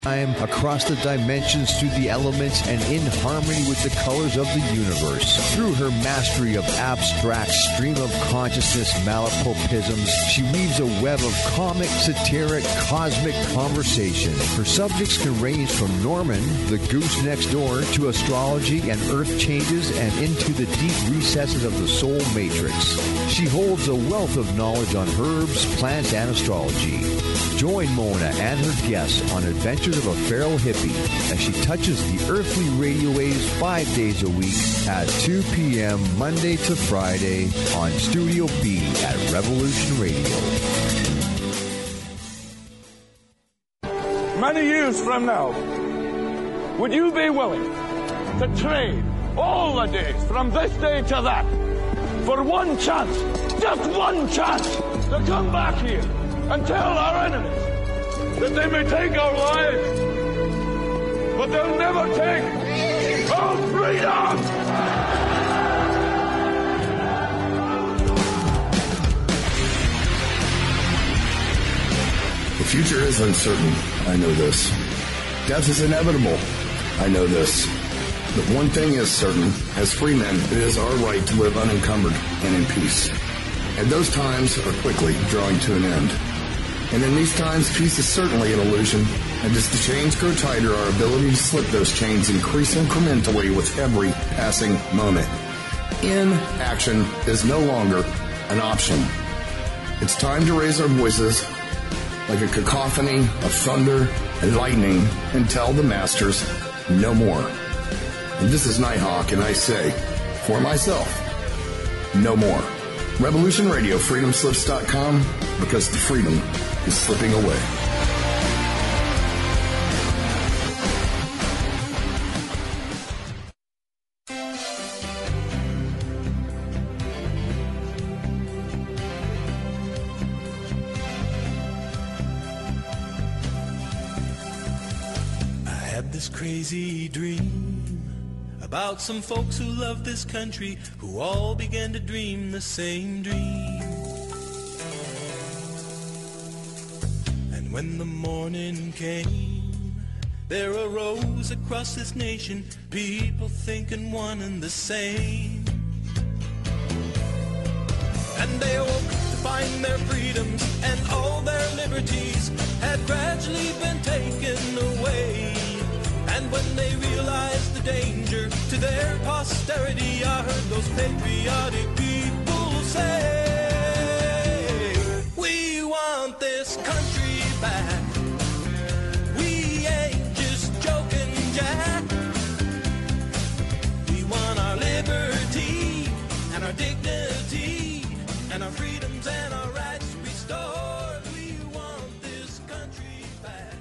Time across the dimensions through the elements and in harmony with the colors of the universe. Through her mastery of abstract stream of consciousness malapropisms, she weaves a web of comic, satiric, cosmic conversation. Her subjects can range from Norman, the goose next door, to astrology and earth changes and into the deep recesses of the soul matrix. She holds a wealth of knowledge on herbs, plants, and astrology. Join Mona and her guests on Adventures of a Feral Hippie as she touches the earthly radio waves 5 days a week at 2 p.m. Monday to Friday on Studio B at Revolution Radio. Many years from now, would you be willing to trade all the days from this day to that for one chance, just one chance, to come back here and tell our enemies that they may take our lives, but they'll never take our freedom! The future is uncertain. I know this. Death is inevitable. I know this. But one thing is certain. As free men, it is our right to live unencumbered and in peace. And those times are quickly drawing to an end. And in these times, peace is certainly an illusion. And as the chains grow tighter, our ability to slip those chains increase incrementally with every passing moment. Inaction is no longer an option. It's time to raise our voices like a cacophony of thunder and lightning and tell the masters no more. And this is Nighthawk, and I say, for myself, no more. Revolution Radio, freedomslips.com, because the freedom is slipping away. I had this crazy dream about some folks who love this country, who all began to dream the same dream. And when the morning came, there arose across this nation people thinking one and the same. And they awoke to find their freedoms and all their liberties had gradually been taken away. And when they realized the danger to their posterity, I heard those patriotic people say, we want this country back. We ain't just joking, Jack. We want our liberty and our dignity and our freedoms and our rights restored. We want this country back.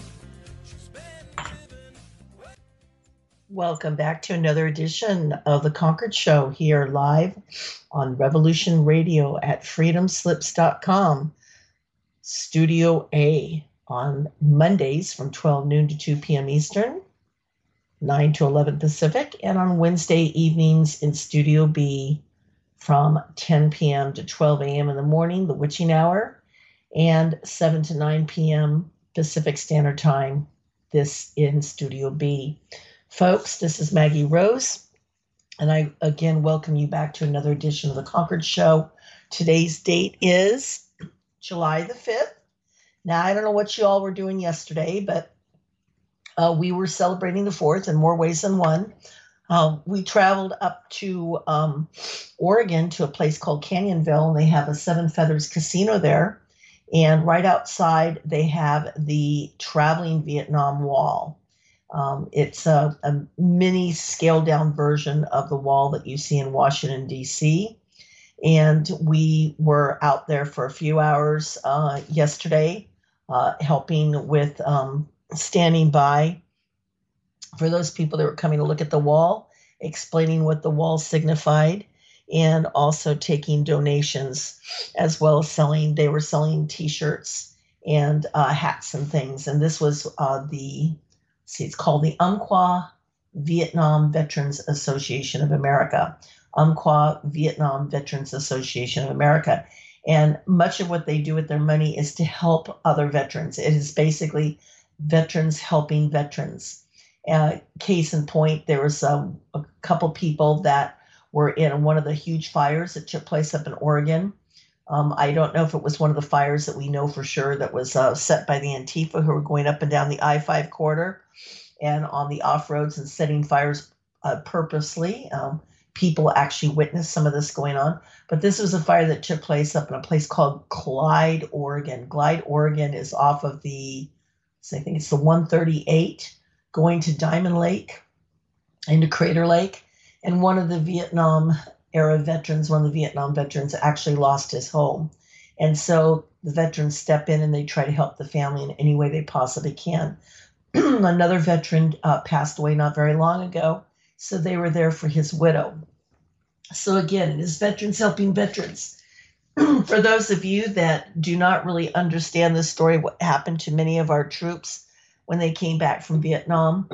Welcome back to another edition of The Concord Show here live on Revolution Radio at freedomslips.com, Studio A, on Mondays from 12 noon to 2 p.m. Eastern, 9 to 11 Pacific, and on Wednesday evenings in Studio B from 10 p.m. to 12 a.m. in the morning, the witching hour, and 7 to 9 p.m. Pacific Standard Time, this in Studio B. Folks, this is Maggie Rose, and I again welcome you back to another edition of The Concord Show. Today's date is July the 5th. Now, I don't know what you all were doing yesterday, but we were celebrating the 4th in more ways than one. We traveled up to Oregon to a place called Canyonville, and they have a Seven Feathers casino there. And right outside, they have the traveling Vietnam Wall. It's a mini scaled-down version of the wall that you see in Washington, D.C., and we were out there for a few hours yesterday, helping with standing by for those people that were coming to look at the wall, explaining what the wall signified, and also taking donations, as well as selling. They were selling T-shirts and hats and things. And this was it's called the Umpqua Vietnam Veterans Association of America. Umpqua Vietnam Veterans Association of America. And much of what they do with their money is to help other veterans. It is basically Veterans Helping Veterans. Case in point, there was a couple people that were in one of the huge fires that took place up in Oregon. I don't know if it was one of the fires that we know for sure that was set by the Antifa who were going up and down the I-5 corridor and on the off-roads and setting fires purposely. People actually witnessed some of this going on. But this was a fire that took place up in a place called Glide, Oregon. Glide, Oregon is off of I think it's the 138 going to Diamond Lake into Crater Lake. And one of the Vietnam veterans actually lost his home. And so the veterans step in and they try to help the family in any way they possibly can. Another veteran passed away not very long ago, so they were there for his widow. So again, it is Veterans Helping Veterans. For those of you that do not really understand the story, what happened to many of our troops when they came back from Vietnam,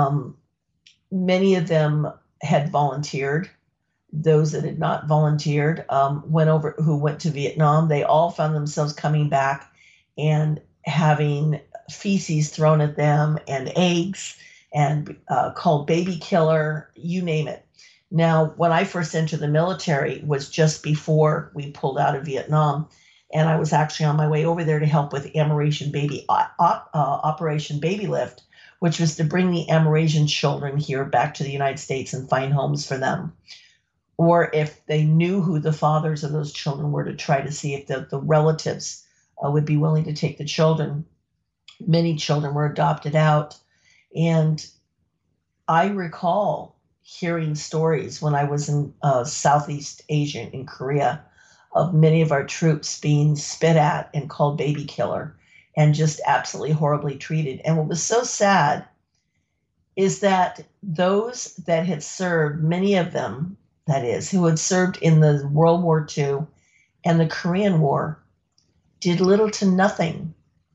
many of them had volunteered. Those that had not volunteered who went to Vietnam, they all found themselves coming back and having feces thrown at them and eggs and called baby killer, you name it. Now, when I first entered the military was just before we pulled out of Vietnam, and I was actually on my way over there to help with Amerasian Operation Baby Lift, which was to bring the Amerasian children here back to the United States and find homes for them. Or if they knew who the fathers of those children were, to try to see if the relatives would be willing to take the children. Many children were adopted out. And I recall hearing stories when I was in Southeast Asia, in Korea, of many of our troops being spit at and called baby killer and just absolutely horribly treated. And what was so sad is that those that had served, many of them, that is, who had served in the World War II and the Korean War, did little to nothing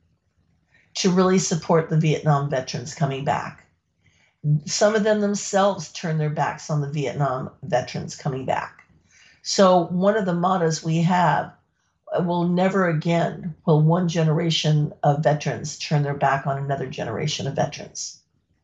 to really support the Vietnam veterans coming back. Some of them themselves turned their backs on the Vietnam veterans coming back. So one of the mottos we have, will never again will one generation of veterans turn their back on another generation of veterans.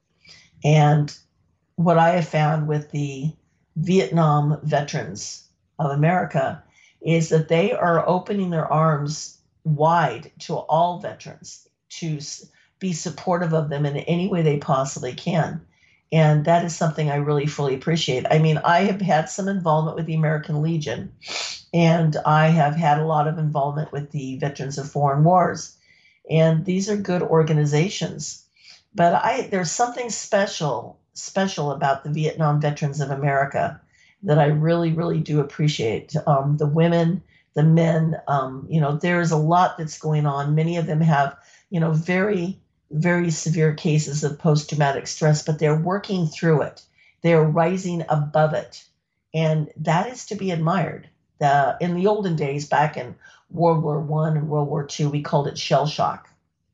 And what I have found with the Vietnam veterans of America is that they are opening their arms wide to all veterans to be supportive of them in any way they possibly can. And that is something I really fully appreciate. I mean, I have had some involvement with the American Legion, and I have had a lot of involvement with the Veterans of Foreign Wars. And these are good organizations. But there's something special about the Vietnam Veterans of America that I really, really do appreciate. The women, the men, there's a lot that's going on. Many of them have, very, very severe cases of post-traumatic stress, but they're working through it. They're rising above it. And that is to be admired. In the olden days, back in World War I and World War II, we called it shell shock.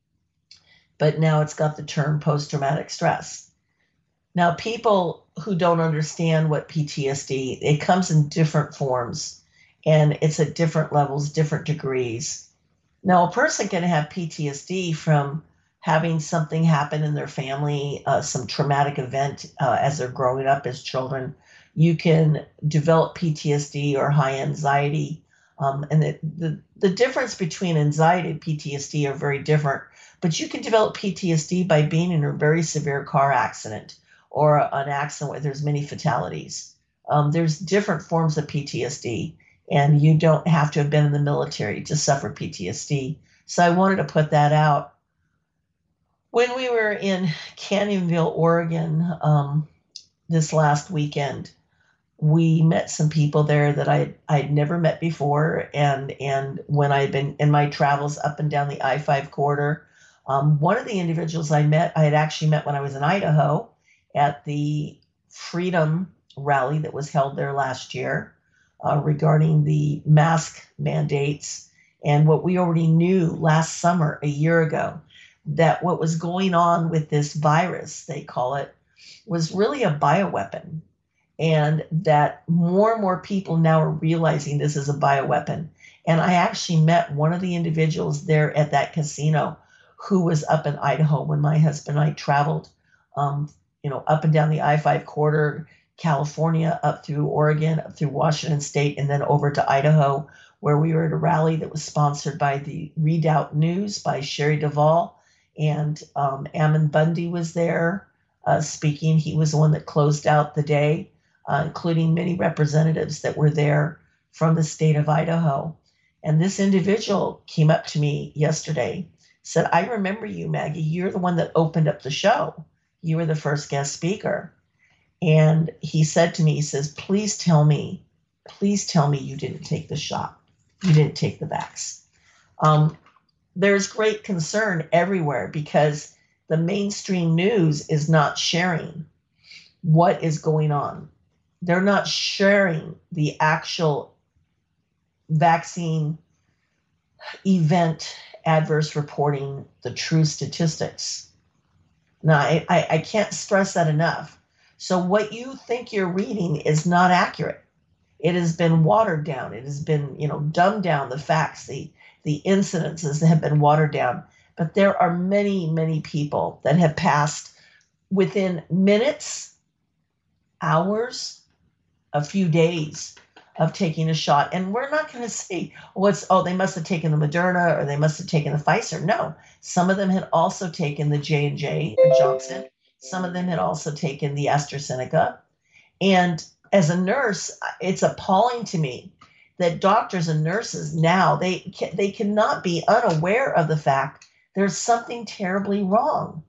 But now it's got the term post-traumatic stress. Now, people who don't understand what PTSD, it comes in different forms, and it's at different levels, different degrees. Now, a person can have PTSD from having something happen in their family, some traumatic event as they're growing up as children. You can develop PTSD or high anxiety. And the difference between anxiety and PTSD are very different. But you can develop PTSD by being in a very severe car accident or an accident where there's many fatalities. There's different forms of PTSD, and you don't have to have been in the military to suffer PTSD. So I wanted to put that out. When we were in Canyonville, Oregon, this last weekend, we met some people there that I'd never met before. And when I'd been in my travels up and down the I-5 corridor, one of the individuals I had actually met when I was in Idaho at the Freedom Rally that was held there last year regarding the mask mandates and what we already knew last summer, a year ago, that what was going on with this virus, they call it, was really a bioweapon. And that more and more people now are realizing this is a bioweapon. And I actually met one of the individuals there at that casino who was up in Idaho when my husband and I traveled, up and down the I-5 corridor, California, up through Oregon, up through Washington State, and then over to Idaho, where we were at a rally that was sponsored by the Redoubt News by Sherry Duvall, and Ammon Bundy was there speaking. He was the one that closed out the day, including many representatives that were there from the state of Idaho. And this individual came up to me yesterday, said, "I remember you, Maggie. You're the one that opened up the show. You were the first guest speaker." And he said to me, he says, please tell me you didn't take the shot. You didn't take the vax. There's great concern everywhere because the mainstream news is not sharing what is going on. They're not sharing the actual vaccine event adverse reporting, the true statistics. Now, I can't stress that enough. So what you think you're reading is not accurate. It has been watered down. It has been, dumbed down. The facts, the incidences have been watered down. But there are many, many people that have passed within minutes, hours, a few days of taking a shot. And we're not going to say, they must have taken the Moderna or they must have taken the Pfizer. No, some of them had also taken the J&J or Johnson. Some of them had also taken the AstraZeneca. And as a nurse, it's appalling to me that doctors and nurses now, they cannot be unaware of the fact there's something terribly wrong.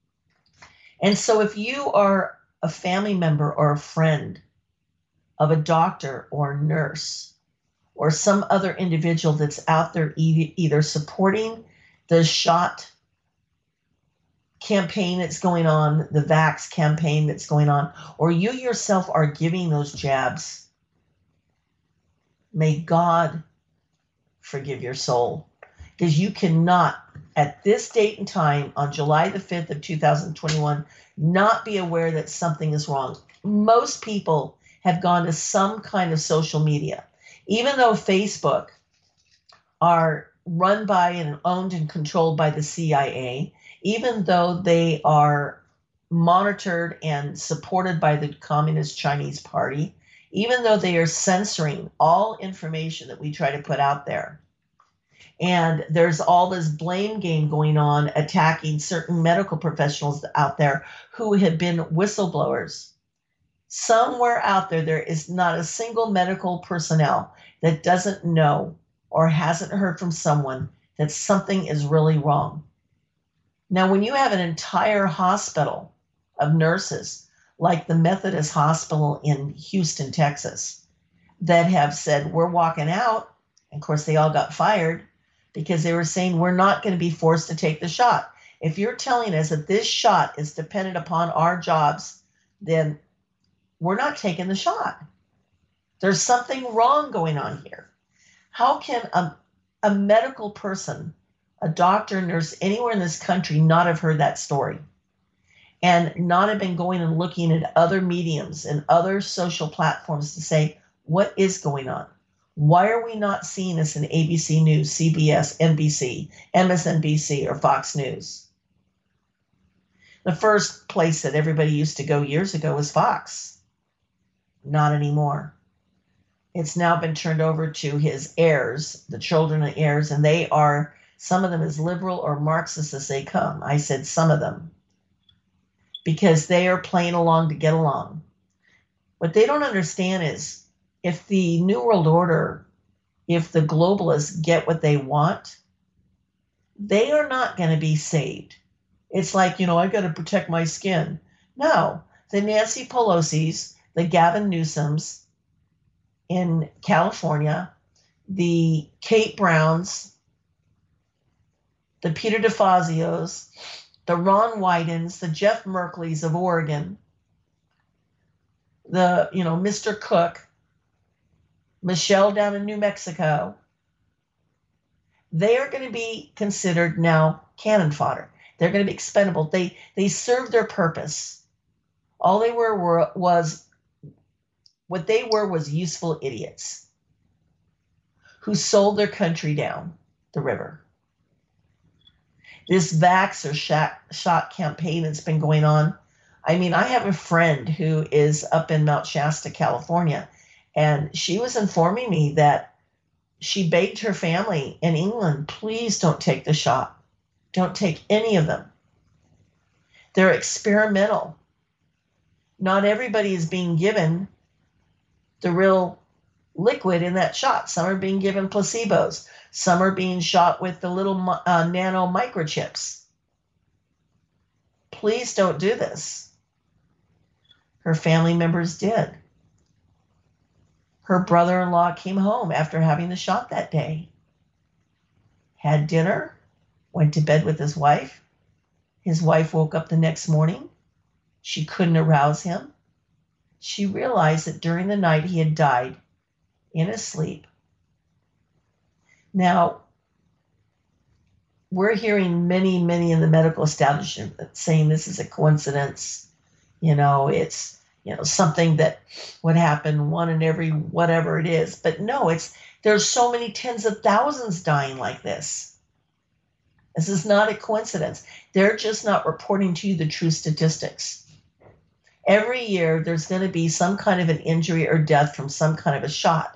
And so if you are a family member or a friend of a doctor or nurse or some other individual that's out there either supporting the shot campaign that's going on, the vax campaign that's going on, or you yourself are giving those jabs, may God forgive your soul. Because you cannot, at this date and time, on July the 5th of 2021, not be aware that something is wrong. Most people have gone to some kind of social media. Even though Facebook are run by and owned and controlled by the CIA, even though they are monitored and supported by the Communist Chinese Party, even though they are censoring all information that we try to put out there. And there's all this blame game going on, attacking certain medical professionals out there who have been whistleblowers. Somewhere out there, there is not a single medical personnel that doesn't know or hasn't heard from someone that something is really wrong. Now, when you have an entire hospital of nurses, like the Methodist Hospital in Houston, Texas, that have said, we're walking out, and of course they all got fired because they were saying, we're not going to be forced to take the shot. If you're telling us that this shot is dependent upon our jobs, then we're not taking the shot. There's something wrong going on here. How can a medical person, a doctor, nurse, anywhere in this country not have heard that story and not have been going and looking at other mediums and other social platforms to say, what is going on? Why are we not seeing this in ABC News, CBS, NBC, MSNBC, or Fox News? The first place that everybody used to go years ago was Fox. Not anymore. It's now been turned over to his heirs, the children and heirs, and they are, some of them as liberal or Marxist as they come. I said some of them, because they are playing along to get along. What they don't understand is if the New World Order, if the globalists get what they want, they are not going to be saved. It's like, I got to protect my skin. No, the Nancy Pelosi's, the Gavin Newsoms in California, the Kate Browns, the Peter DeFazios, the Ron Wydens, the Jeff Merkleys of Oregon, the, Mr. Cook, Michelle down in New Mexico, they are going to be considered now cannon fodder. They're going to be expendable. They served their purpose. All they was useful idiots who sold their country down the river. This vax or shot campaign that's been going on. I mean, I have a friend who is up in Mount Shasta, California, and she was informing me that she begged her family in England, please don't take the shot. Don't take any of them. They're experimental. Not everybody is being given the real liquid in that shot. Some are being given placebos. Some are being shot with the little nano microchips. Please don't do this. Her family members did. Her brother-in-law came home after having the shot that day, had dinner, went to bed with his wife. His wife woke up the next morning. She couldn't arouse him. She realized that during the night he had died in his sleep. Now, we're hearing many in the medical establishment saying this is a coincidence. It's something that would happen one in every whatever it is. But no, there's so many tens of thousands dying like this. This is not a coincidence. They're just not reporting to you the true statistics. Every year, there's going to be some kind of an injury or death from some kind of a shot.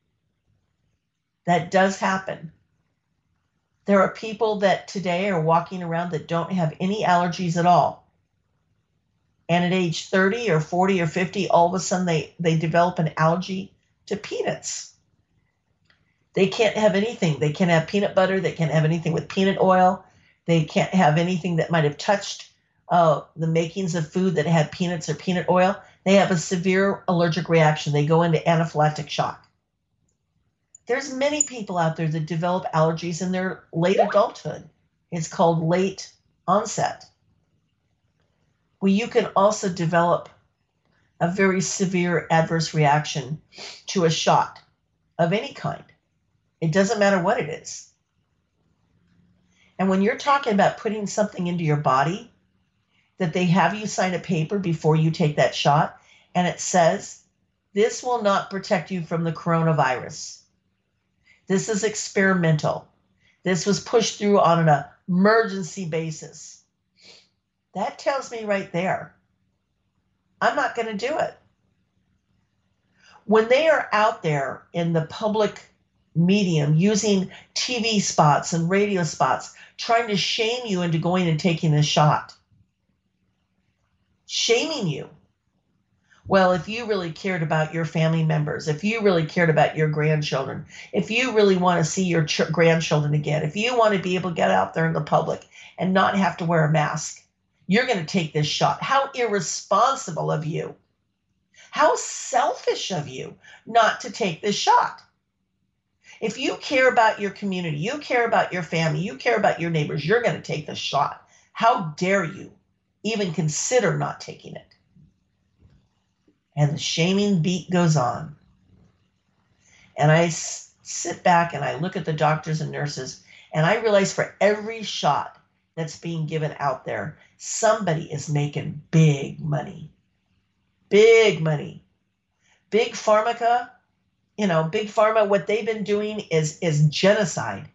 That does happen. There are people that today are walking around that don't have any allergies at all. And at age 30 or 40 or 50, all of a sudden they develop an allergy to peanuts. They can't have anything. They can't have peanut butter. They can't have anything with peanut oil. They can't have anything that might have touched the makings of food that had peanuts or peanut oil. They have a severe allergic reaction. They go into anaphylactic shock. There's many people out there that develop allergies in their late adulthood. It's called late onset. Well, you can also develop a very severe adverse reaction to a shot of any kind. It doesn't matter what it is. And when you're talking about putting something into your body, that they have you sign a paper before you take that shot, and it says, this will not protect you from the coronavirus. This is experimental. This was pushed through on an emergency basis. That tells me right there, I'm not going to do it. When they are out there in the public medium using TV spots and radio spots, trying to shame you into going and taking a shot, shaming you. Well, if you really cared about your family members, if you really cared about your grandchildren, if you really want to see your grandchildren again, if you want to be able to get out there in the public and not have to wear a mask, you're going to take this shot. How irresponsible of you. How selfish of you not to take this shot. If you care about your community, you care about your family, you care about your neighbors, you're going to take the shot. How dare you even consider not taking it? And the shaming beat goes on. And I sit back and I look at the doctors and nurses, and I realize for every shot that's being given out there, somebody is making big money. Big money. Big Pharma, Big Pharma, what they've been doing is genocide.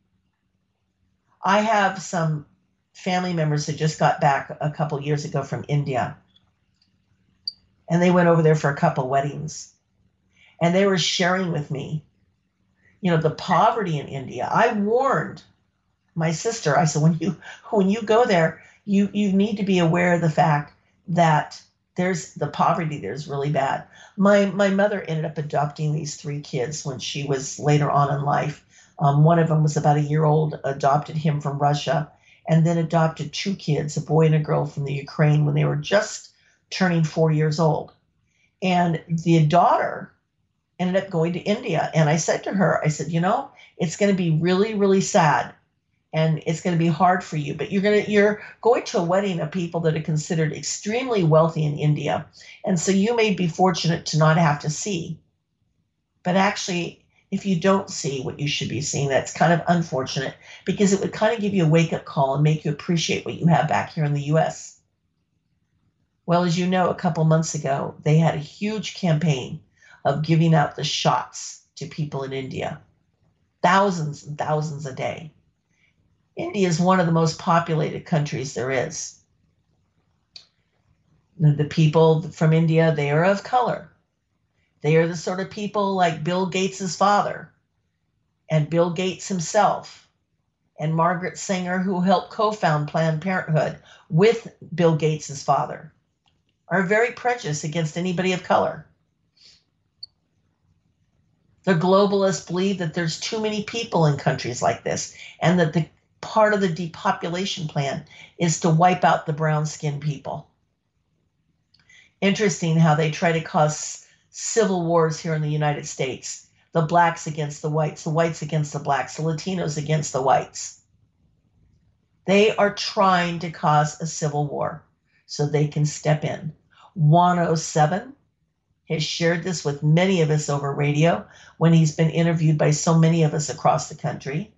I have some family members that just got back a couple years ago from India. And they went over there for a couple weddings. And they were sharing with me, the poverty in India. I warned my sister, I said, when you go there, you need to be aware of the fact that there's the poverty there's really bad. My mother ended up adopting these 3 kids when she was later on in life. One of them was about a year old, adopted him from Russia, and then adopted 2 kids, a boy and a girl from the Ukraine when they were just turning 4 years old. And the daughter ended up going to India. And I said to her, it's going to be really, really sad. And it's going to be hard for you, but you're going to a wedding of people that are considered extremely wealthy in India. And so you may be fortunate to not have to see. But actually, if you don't see what you should be seeing, that's kind of unfortunate, because it would kind of give you a wake-up call and make you appreciate what you have back here in the U.S. Well, as you know, a couple months ago, they had a huge campaign of giving out the shots to people in India. Thousands and thousands a day. India is one of the most populated countries there is. The people from India, they are of color. They are the sort of people like Bill Gates' father and Bill Gates himself and Margaret Sanger, who helped co-found Planned Parenthood with Bill Gates' father, are very prejudiced against anybody of color. The globalists believe that there's too many people in countries like this, and that the part of the depopulation plan is to wipe out the brown-skinned people. Interesting how they try to cause civil wars here in the United States. The blacks against the whites against the blacks, the Latinos against the whites. They are trying to cause a civil war so they can step in. 107 has shared this with many of us over radio when he's been interviewed by so many of us across the country.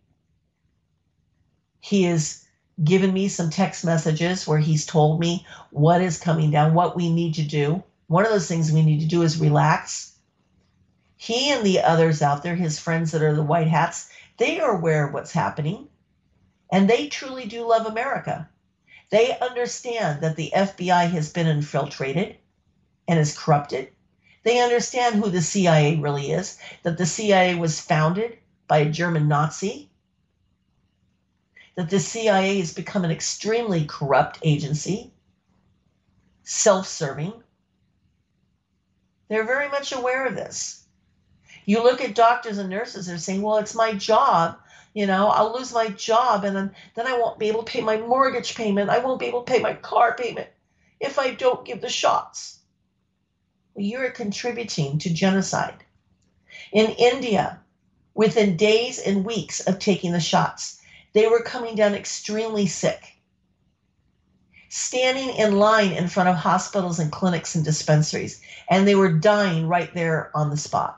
He has given me some text messages where he's told me what is coming down, what we need to do. One of those things we need to do is relax. He and the others out there, his friends that are the white hats, they are aware of what's happening. And they truly do love America. They understand that the FBI has been infiltrated and is corrupted. They understand who the CIA really is, that the CIA was founded by a German Nazi, that the CIA has become an extremely corrupt agency, self-serving. They're very much aware of this. You look at doctors and nurses, they're saying, well, it's my job. You know, I'll lose my job and then I won't be able to pay my mortgage payment. I won't be able to pay my car payment if I don't give the shots. Well, you're contributing to genocide. In India, within days and weeks of taking the shots, they were coming down extremely sick, standing in line in front of hospitals and clinics and dispensaries, and they were dying right there on the spot.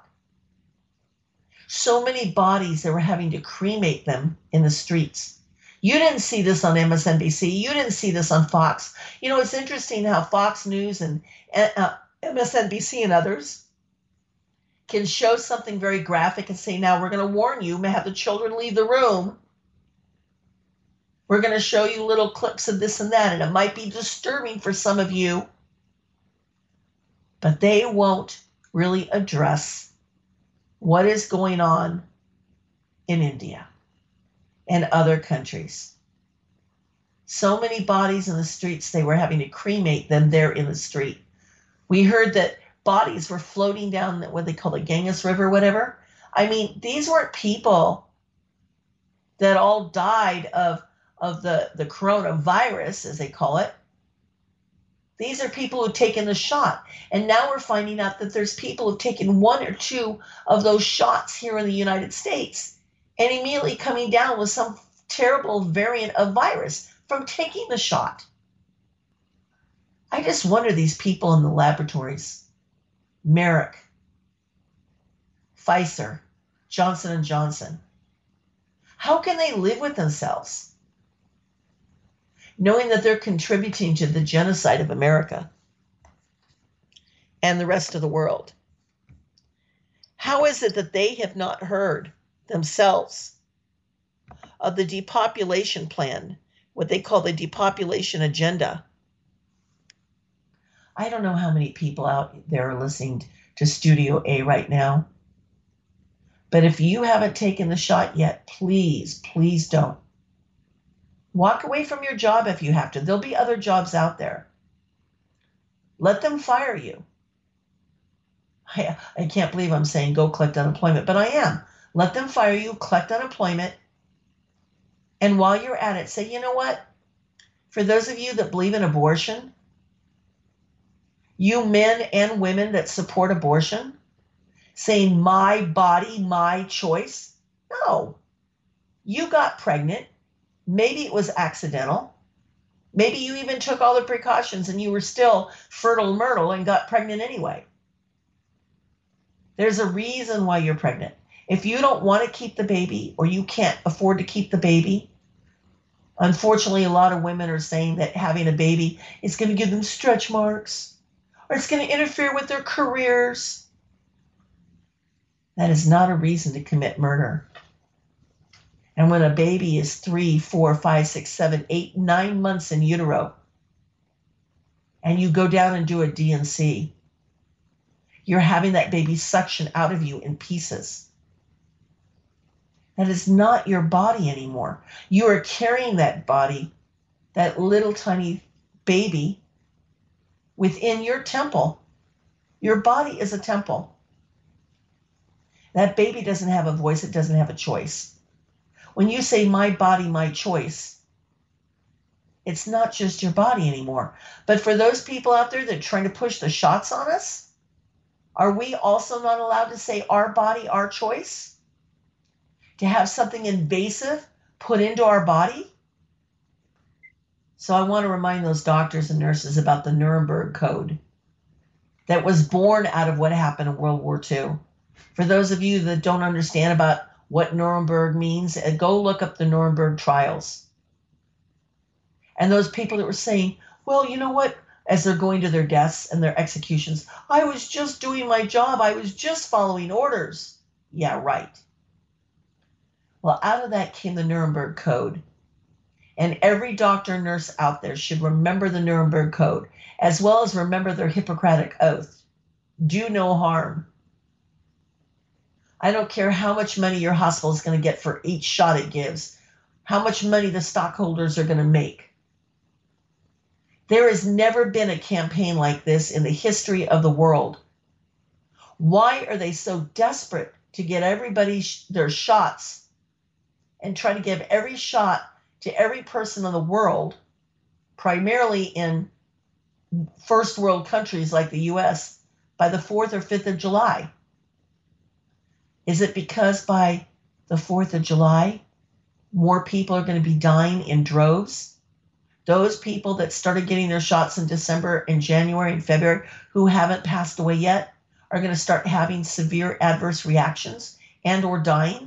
So many bodies, they were having to cremate them in the streets. You didn't see this on MSNBC. You didn't see this on Fox. You know, it's interesting how Fox News and MSNBC and others can show something very graphic and say, now we're going to warn you, may have the children leave the room. We're going to show you little clips of this and that, and it might be disturbing for some of you. But they won't really address what is going on in India and other countries. So many bodies in the streets, they were having to cremate them there in the street. We heard that bodies were floating down what they call the Ganges River, whatever. I mean, these weren't people that all died of the coronavirus, as they call it. These are people who've taken the shot. And now we're finding out that there's people who've taken one or two of those shots here in the United States and immediately coming down with some terrible variant of virus from taking the shot. I just wonder, these people in the laboratories, Merck, Pfizer, Johnson & Johnson, how can they live with themselves, knowing that they're contributing to the genocide of America and the rest of the world? How is it that they have not heard themselves of the depopulation plan, what they call the depopulation agenda? I don't know how many people out there are listening to Studio A right now, but if you haven't taken the shot yet, please, please don't. Walk away from your job if you have to. There'll be other jobs out there. Let them fire you. I can't believe I'm saying go collect unemployment, but I am. Let them fire you, collect unemployment, and while you're at it, say, you know what? For those of you that believe in abortion, you men and women that support abortion, saying my body, my choice, no. You got pregnant. Maybe it was accidental. Maybe you even took all the precautions and you were still fertile myrtle and got pregnant anyway. There's a reason why you're pregnant. If you don't want to keep the baby or you can't afford to keep the baby, unfortunately, a lot of women are saying that having a baby is going to give them stretch marks or it's going to interfere with their careers. That is not a reason to commit murder. And when a baby is 3, 4, 5, 6, 7, 8, 9 months in utero, and you go down and do a D&C, you're having that baby suction out of you in pieces. That is not your body anymore. You are carrying that body, that little tiny baby, within your temple. Your body is a temple. That baby doesn't have a voice. It doesn't have a choice. When you say my body, my choice, it's not just your body anymore. But for those people out there that are trying to push the shots on us, are we also not allowed to say our body, our choice? To have something invasive put into our body? So I want to remind those doctors and nurses about the Nuremberg Code that was born out of what happened in World War II. For those of you that don't understand about what Nuremberg means, go look up the Nuremberg trials. And those people that were saying, well, you know what, as they're going to their deaths and their executions, I was just doing my job. I was just following orders. Yeah, right. Well, out of that came the Nuremberg Code. And every doctor and nurse out there should remember the Nuremberg Code, as well as remember their Hippocratic oath. Do no harm. I don't care how much money your hospital is going to get for each shot it gives, how much money the stockholders are going to make. There has never been a campaign like this in the history of the world. Why are they so desperate to get everybody their shots and try to give every shot to every person in the world, primarily in first world countries like the U.S., by the 4th or 5th of July? Is it because by the 4th of July, more people are going to be dying in droves? Those people that started getting their shots in December and January and February who haven't passed away yet are going to start having severe adverse reactions and or dying?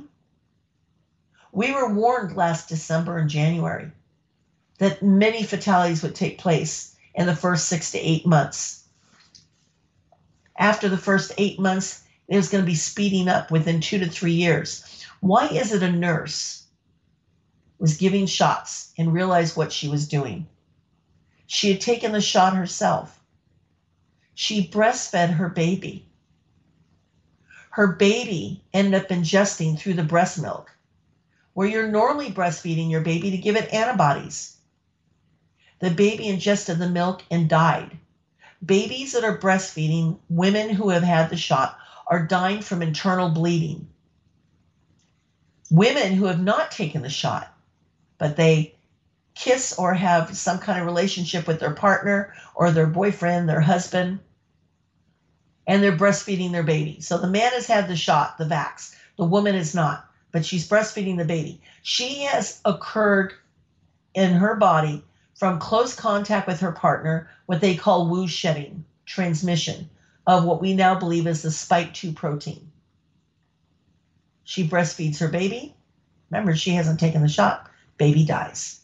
We were warned last December and January that many fatalities would take place in the first 6 to 8 months. After the first 8 months, it was going to be speeding up within 2 to 3 years. Why is it a nurse was giving shots and realized what she was doing? She had taken the shot herself. She breastfed her baby. Her baby ended up ingesting through the breast milk, where you're normally breastfeeding your baby to give it antibodies. The baby ingested the milk and died. Babies that are breastfeeding, women who have had the shot, are dying from internal bleeding. Women who have not taken the shot, but they kiss or have some kind of relationship with their partner or their boyfriend, their husband, and they're breastfeeding their baby. So the man has had the shot, the vax. The woman is not, but she's breastfeeding the baby. She has occurred in her body from close contact with her partner, what they call woo shedding, transmission of what we now believe is the spike 2 protein. She breastfeeds her baby. Remember, she hasn't taken the shot. Baby dies.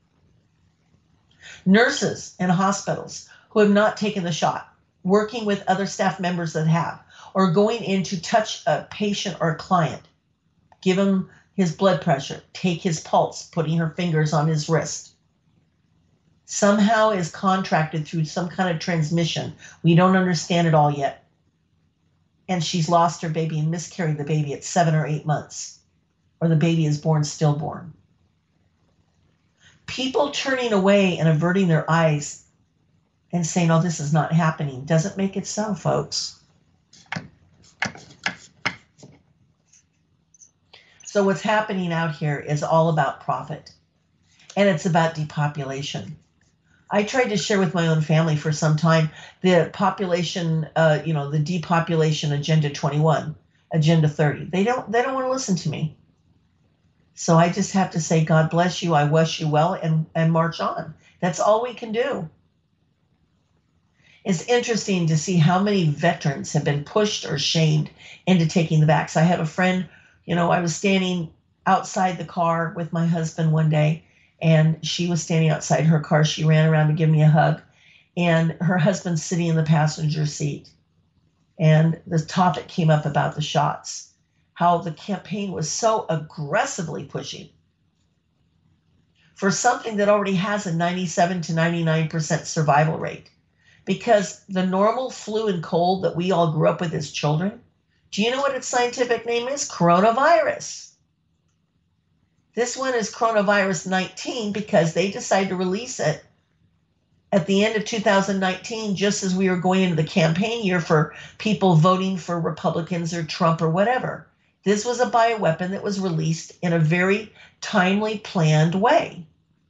Nurses in hospitals who have not taken the shot, working with other staff members that have, or going in to touch a patient or a client, give him his blood pressure, take his pulse, putting her fingers on his wrist, somehow is contracted through some kind of transmission. We don't understand it all yet. And she's lost her baby and miscarried the baby at 7 or 8 months, or the baby is born stillborn. People turning away and averting their eyes and saying, oh, this is not happening, doesn't make it so, folks. So what's happening out here is all about profit, and it's about depopulation. I tried to share with my own family for some time the population, the depopulation agenda 21, agenda 30. They don't want to listen to me. So I just have to say, God bless you, I wish you well, and march on. That's all we can do. It's interesting to see how many veterans have been pushed or shamed into taking the vax. I had a friend, I was standing outside the car with my husband one day, and she was standing outside her car. She ran around to give me a hug, and her husband's sitting in the passenger seat. And the topic came up about the shots. how the campaign was so aggressively pushing for something that already has a 97 to 99% survival rate. Because the normal flu and cold that we all grew up with as children, do you know what its scientific name is? Coronavirus. This one is coronavirus 19 because they decided to release it at the end of 2019, just as we were going into the campaign year for people voting for Republicans or Trump or whatever. This was a bioweapon that was released in a very timely, planned way.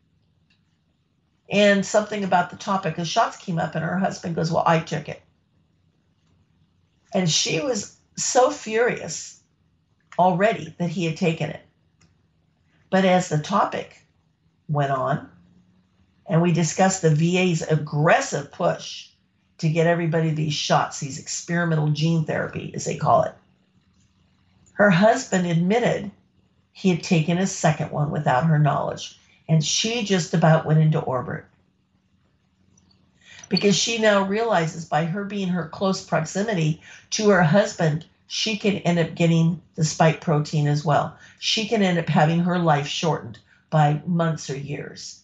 And something about the topic of shots came up, and her husband goes, well, I took it. And she was so furious already that he had taken it. But as the topic went on, and we discussed the VA's aggressive push to get everybody these shots, these experimental gene therapy, as they call it, her husband admitted he had taken a second one without her knowledge. And she just about went into orbit. Because she now realizes by her being her close proximity to her husband, she can end up getting the spike protein as well. She can end up having her life shortened by months or years.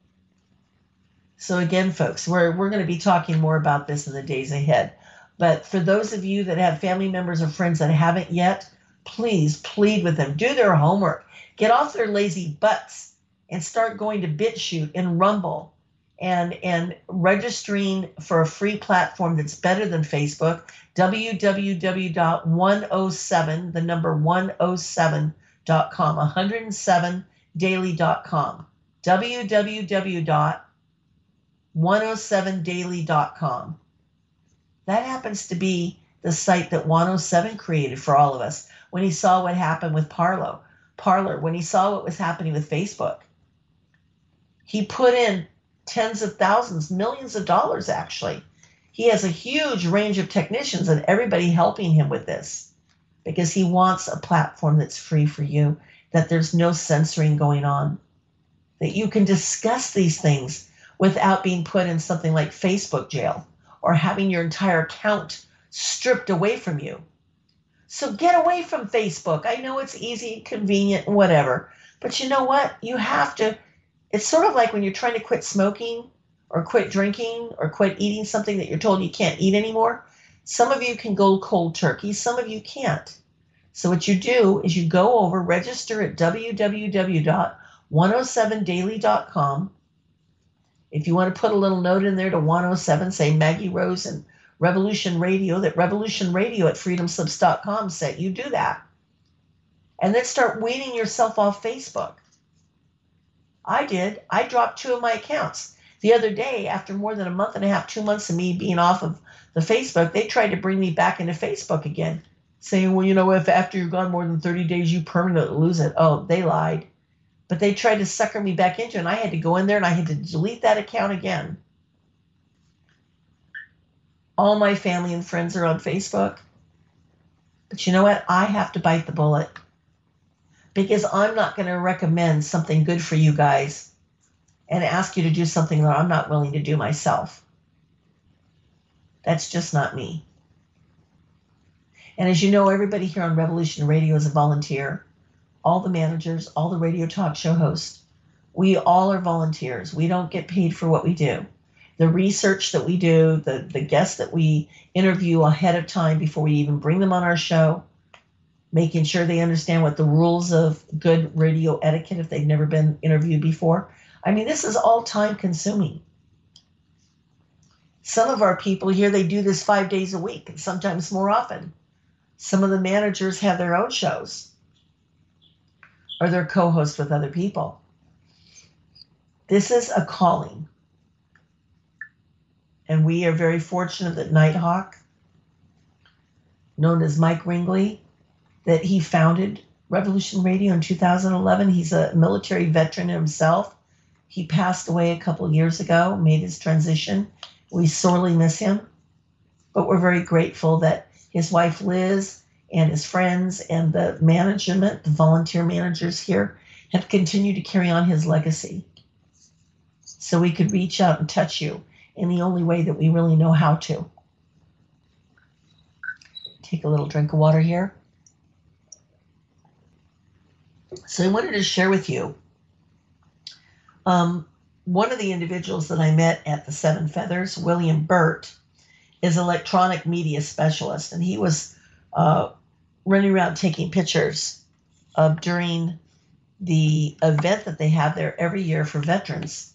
So again, folks, we're going to be talking more about this in the days ahead. But for those of you that have family members or friends that haven't yet, please plead with them. Do their homework. Get off their lazy butts and start going to BitChute and Rumble and registering for a free platform that's better than Facebook, www.107, the number 107.com, 107daily.com, www.107daily.com. That happens to be the site that 107 created for all of us when he saw what happened with Parler, when he saw what was happening with Facebook. He put in tens of thousands, millions of dollars, actually. He has a huge range of technicians and everybody helping him with this because he wants a platform that's free for you, that there's no censoring going on, that you can discuss these things without being put in something like Facebook jail or having your entire account stripped away from you. So get away from Facebook. I know it's easy and convenient and whatever, but you know what? You have to. It's sort of like when you're trying to quit smoking or quit drinking or quit eating something that you're told you can't eat anymore. Some of you can go cold turkey. Some of you can't. So what you do is you go over, register at www.107daily.com. If you want to put a little note in there to 107, say Maggie Rose and Revolution Radio, that Revolution Radio at freedomslips.com said you do that. And then start weaning yourself off Facebook. I did. I dropped 2 of my accounts. The other day, after more than a month and a half, 2 months of me being off of the Facebook, they tried to bring me back into Facebook again, saying, well, you know, if after you've gone more than 30 days, you permanently lose it. Oh, they lied. But they tried to sucker me back into it, and I had to go in there and I had to delete that account again. All my family and friends are on Facebook. But you know what? I have to bite the bullet. Because I'm not going to recommend something good for you guys and ask you to do something that I'm not willing to do myself. That's just not me. And as you know, everybody here on Revolution Radio is a volunteer. All the managers, all the radio talk show hosts, we all are volunteers. We don't get paid for what we do. The research that we do, the guests that we interview ahead of time before we even bring them on our show, making sure they understand what the rules of good radio etiquette if they've never been interviewed before. I mean, this is all time consuming. Some of our people here, they do this 5 days a week and sometimes more often. Some of the managers have their own shows or they're co-hosts with other people. This is a calling. And we are very fortunate that Nighthawk, known as Mike Ringley, that he founded Revolution Radio in 2011. He's a military veteran himself. He passed away a couple of years ago, made his transition. We sorely miss him, but we're very grateful that his wife Liz and his friends and the management, the volunteer managers here, have continued to carry on his legacy. So we could reach out and touch you in the only way that we really know how to. Take a little drink of water here. So I wanted to share with you one of the individuals that I met at the Seven Feathers, William Burt, is an electronic media specialist, and he was running around taking pictures during the event that they have there every year for veterans.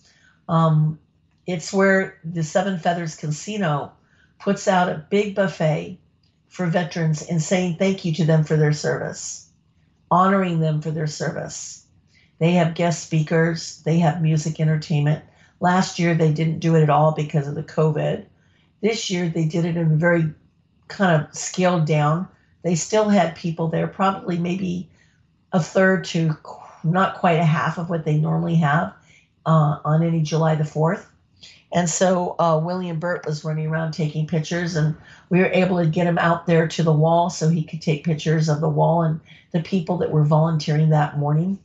It's where the Seven Feathers Casino puts out a big buffet for veterans and saying thank you to them for their service, honoring them for their service. They have guest speakers. They have music entertainment. Last year, they didn't do it at all because of the COVID. This year, they did it in a very kind of scaled down. They still had people there, probably maybe a third to not quite a half of what they normally have on any July the 4th. And so William Burt was running around taking pictures, and we were able to get him out there to the wall so he could take pictures of the wall and the people that were volunteering that morning.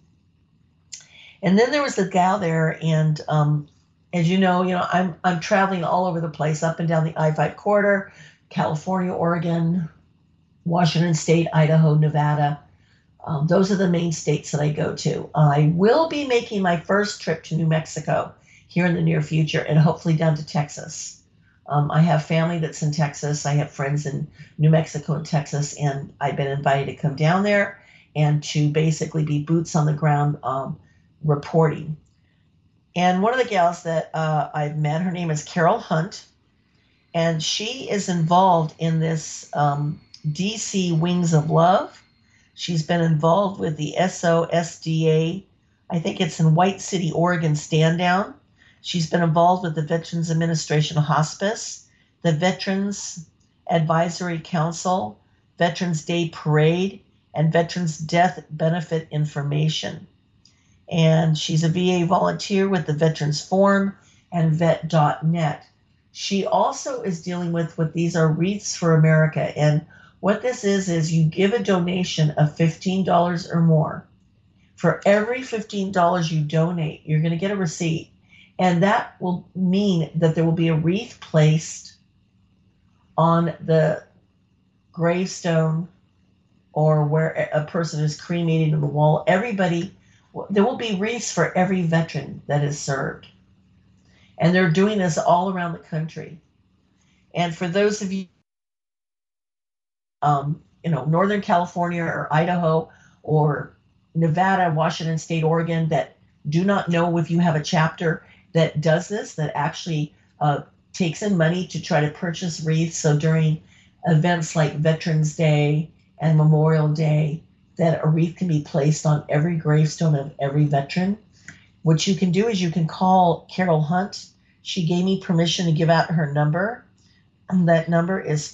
And then there was a gal there, and as you know, I'm traveling all over the place, up and down the I-5 corridor, California, Oregon, Washington State, Idaho, Nevada. Those are the main states that I go to. I will be making my first trip to New Mexico here in the near future, and hopefully down to Texas. I have family that's in Texas. I have friends in New Mexico and Texas, and I've been invited to come down there and to basically be boots on the ground reporting. And one of the gals that I've met, her name is Carol Hunt, and she is involved in this DC Wings of Love. She's been involved with the SOSDA, I think it's in White City, Oregon, stand down. She's been involved with the Veterans Administration Hospice, the Veterans Advisory Council, Veterans Day Parade, and Veterans Death Benefit Information. And she's a VA volunteer with the Veterans Forum and vet.net. She also is dealing with what these are Wreaths for America. And what this is you give a donation of $15 or more. For every $15 you donate, you're going to get a receipt. And that will mean that there will be a wreath placed on the gravestone or where a person is cremated in the wall. There will be wreaths for every veteran that is served. And they're doing this all around the country. And for those of you, Northern California or Idaho or Nevada, Washington State, Oregon, that do not know if you have a chapter that does this, that actually takes in money to try to purchase wreaths. So during events like Veterans Day and Memorial Day, that a wreath can be placed on every gravestone of every veteran. What you can do is you can call Carol Hunt. She gave me permission to give out her number. And that number is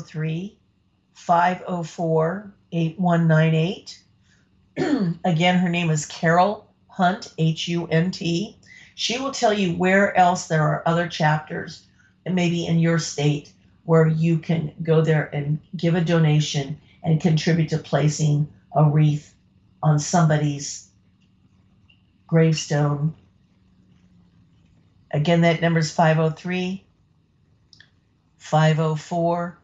503-504-8198. Again, her name is Carol Hunt, Hunt. She will tell you where else there are other chapters, and maybe in your state, where you can go there and give a donation and contribute to placing a wreath on somebody's gravestone. Again, that number is 503-504-8198,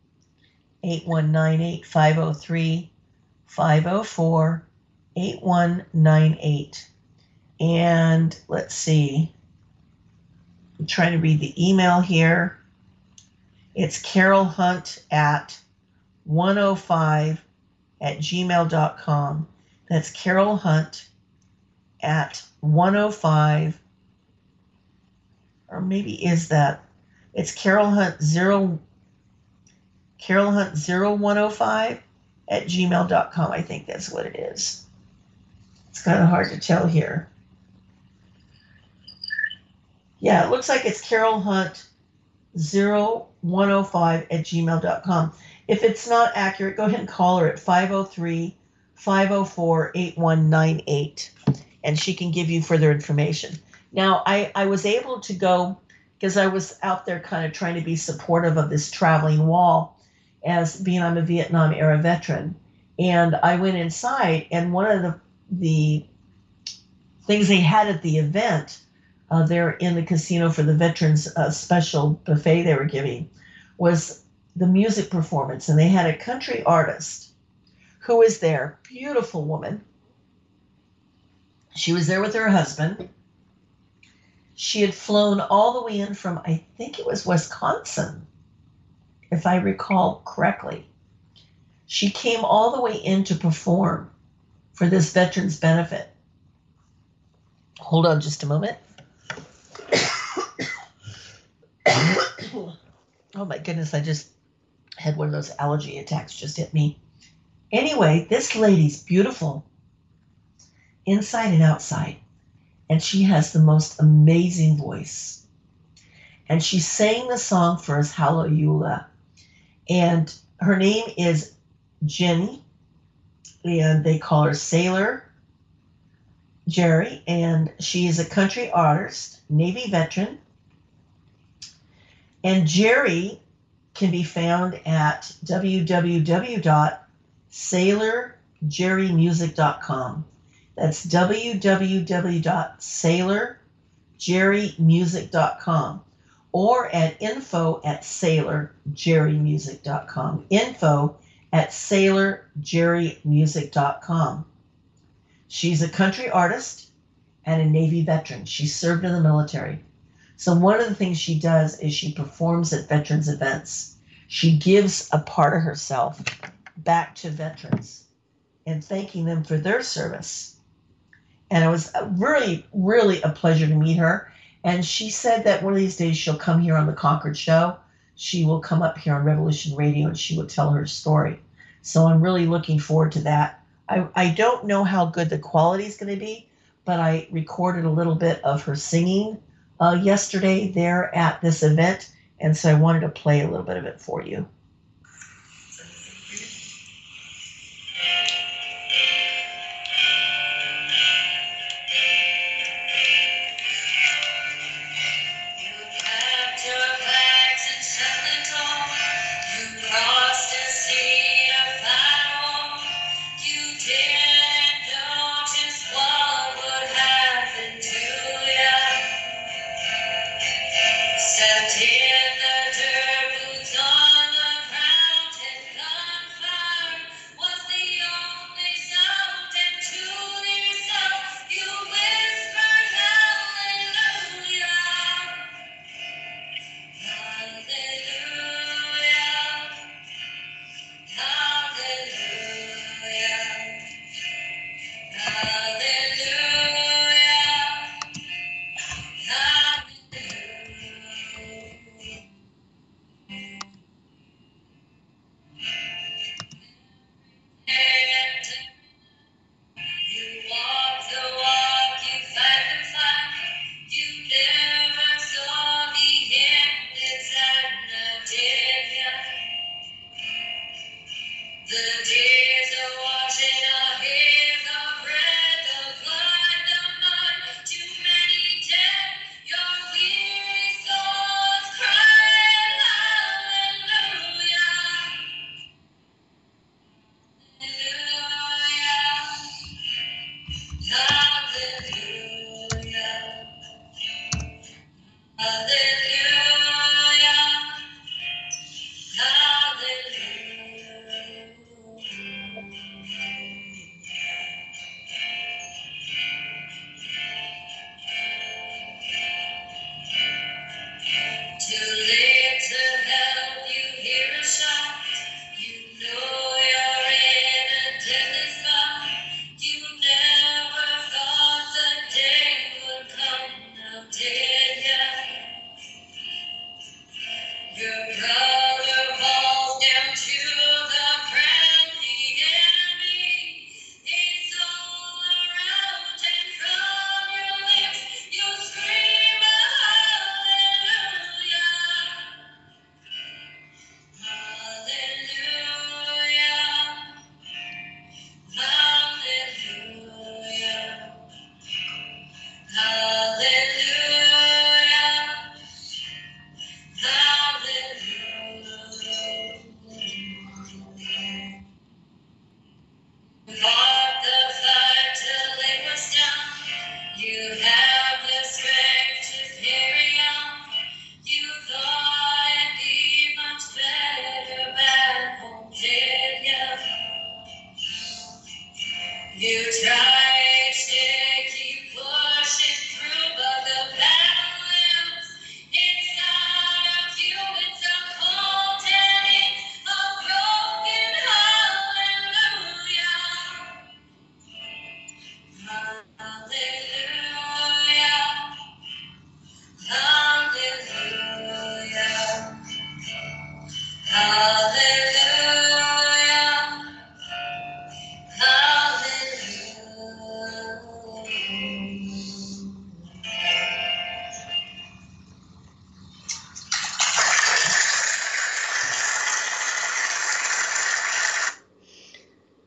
503-504-8198. And let's see, I'm trying to read the email here. It's Carol Hunt at 105@gmail.com. That's Carol Hunt at 105, or maybe is that, it's Carol Hunt 0105@gmail.com. I think that's what it is. It's kind of hard to tell here. Yeah, it looks like it's Carol Hunt 0105@gmail.com. If it's not accurate, go ahead and call her at 503-504-8198, and she can give you further information. Now, I was able to go, because I was out there kind of trying to be supportive of this traveling wall, as being I'm a Vietnam era veteran. And I went inside, and one of the things they had at the event there in the casino for the veterans special buffet they were giving was the music performance. And they had a country artist who was there, beautiful woman, She was there with her husband. She had flown all the way in from, I think it was Wisconsin, if I recall correctly. She came all the way in to perform for this veterans benefit. Hold on just a moment. Oh my goodness, I just had one of those allergy attacks just hit me. Anyway, this lady's beautiful inside and outside, and she has the most amazing voice. And she sang the song for us, Hallelujah. And her name is Jenny, and they call her Sailor Jerry, and she is a country artist, Navy veteran. And Jerry can be found at www.sailorjerrymusic.com. That's www.sailorjerrymusic.com, or at info@sailorjerrymusic.com. info@sailorjerrymusic.com. She's a country artist and a Navy veteran. She served in the military. So one of the things she does is she performs at veterans events. She gives a part of herself back to veterans and thanking them for their service. And it was really, really a pleasure to meet her. And she said that one of these days she'll come here on the Concord Show. She will come up here on Revolution Radio and she will tell her story. So I'm really looking forward to that. I don't know how good the quality is going to be, but I recorded a little bit of her singing yesterday there at this event, and so I wanted to play a little bit of it for you.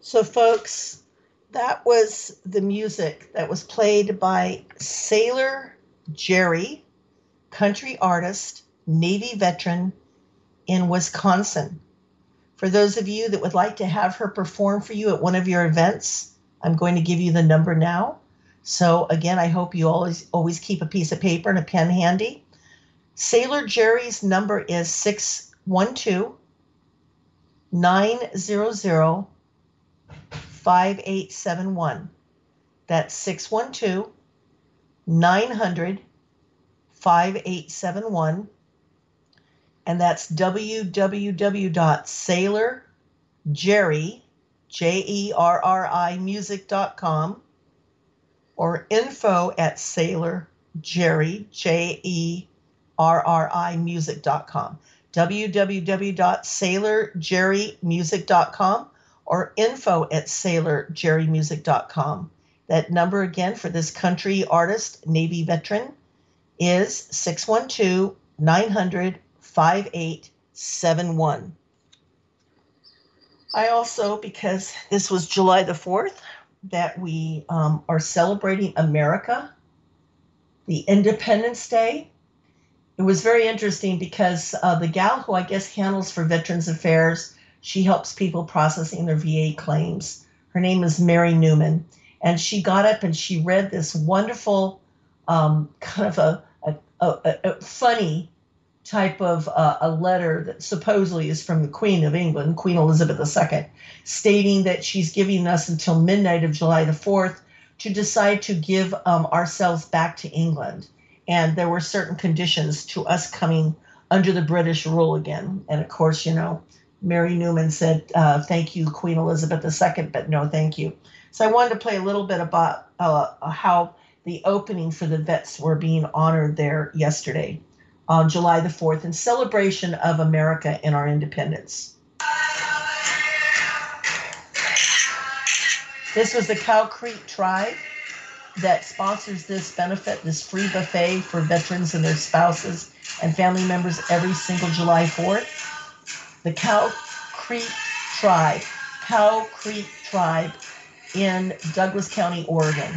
So, folks, that was the music that was played by Sailor Jerry, country artist, Navy veteran in Wisconsin. For those of you that would like to have her perform for you at one of your events, I'm going to give you the number now. So, again, I hope you always keep a piece of paper and a pen handy. Sailor Jerry's number is 612-900-5871. That's 612-900-5871. And that's www.sailorjerry, JERRI music.com, or info@sailorjerry, JERRI music.com. www.sailorjerrymusic.com or info@sailorjerrymusic.com. That number again for this country artist, Navy veteran, is 612-900-5871. I also, because this was July the 4th, that we are celebrating America, the Independence Day. It was very interesting because the gal who I guess handles for Veterans Affairs, she helps people processing their VA claims. Her name is Mary Newman. And she got up and she read this wonderful kind of a funny type of a letter that supposedly is from the Queen of England, Queen Elizabeth II, stating that she's giving us until midnight of July the 4th to decide to give ourselves back to England. And there were certain conditions to us coming under the British rule again. And of course, you know, Mary Newman said, thank you, Queen Elizabeth II, but no thank you. So I wanted to play a little bit about how the opening for the vets were being honored there yesterday on July the 4th in celebration of America and our independence. This was the Cow Creek Tribe that sponsors this benefit, this free buffet for veterans and their spouses and family members every single July 4th. The Cow Creek Tribe in Douglas County, Oregon.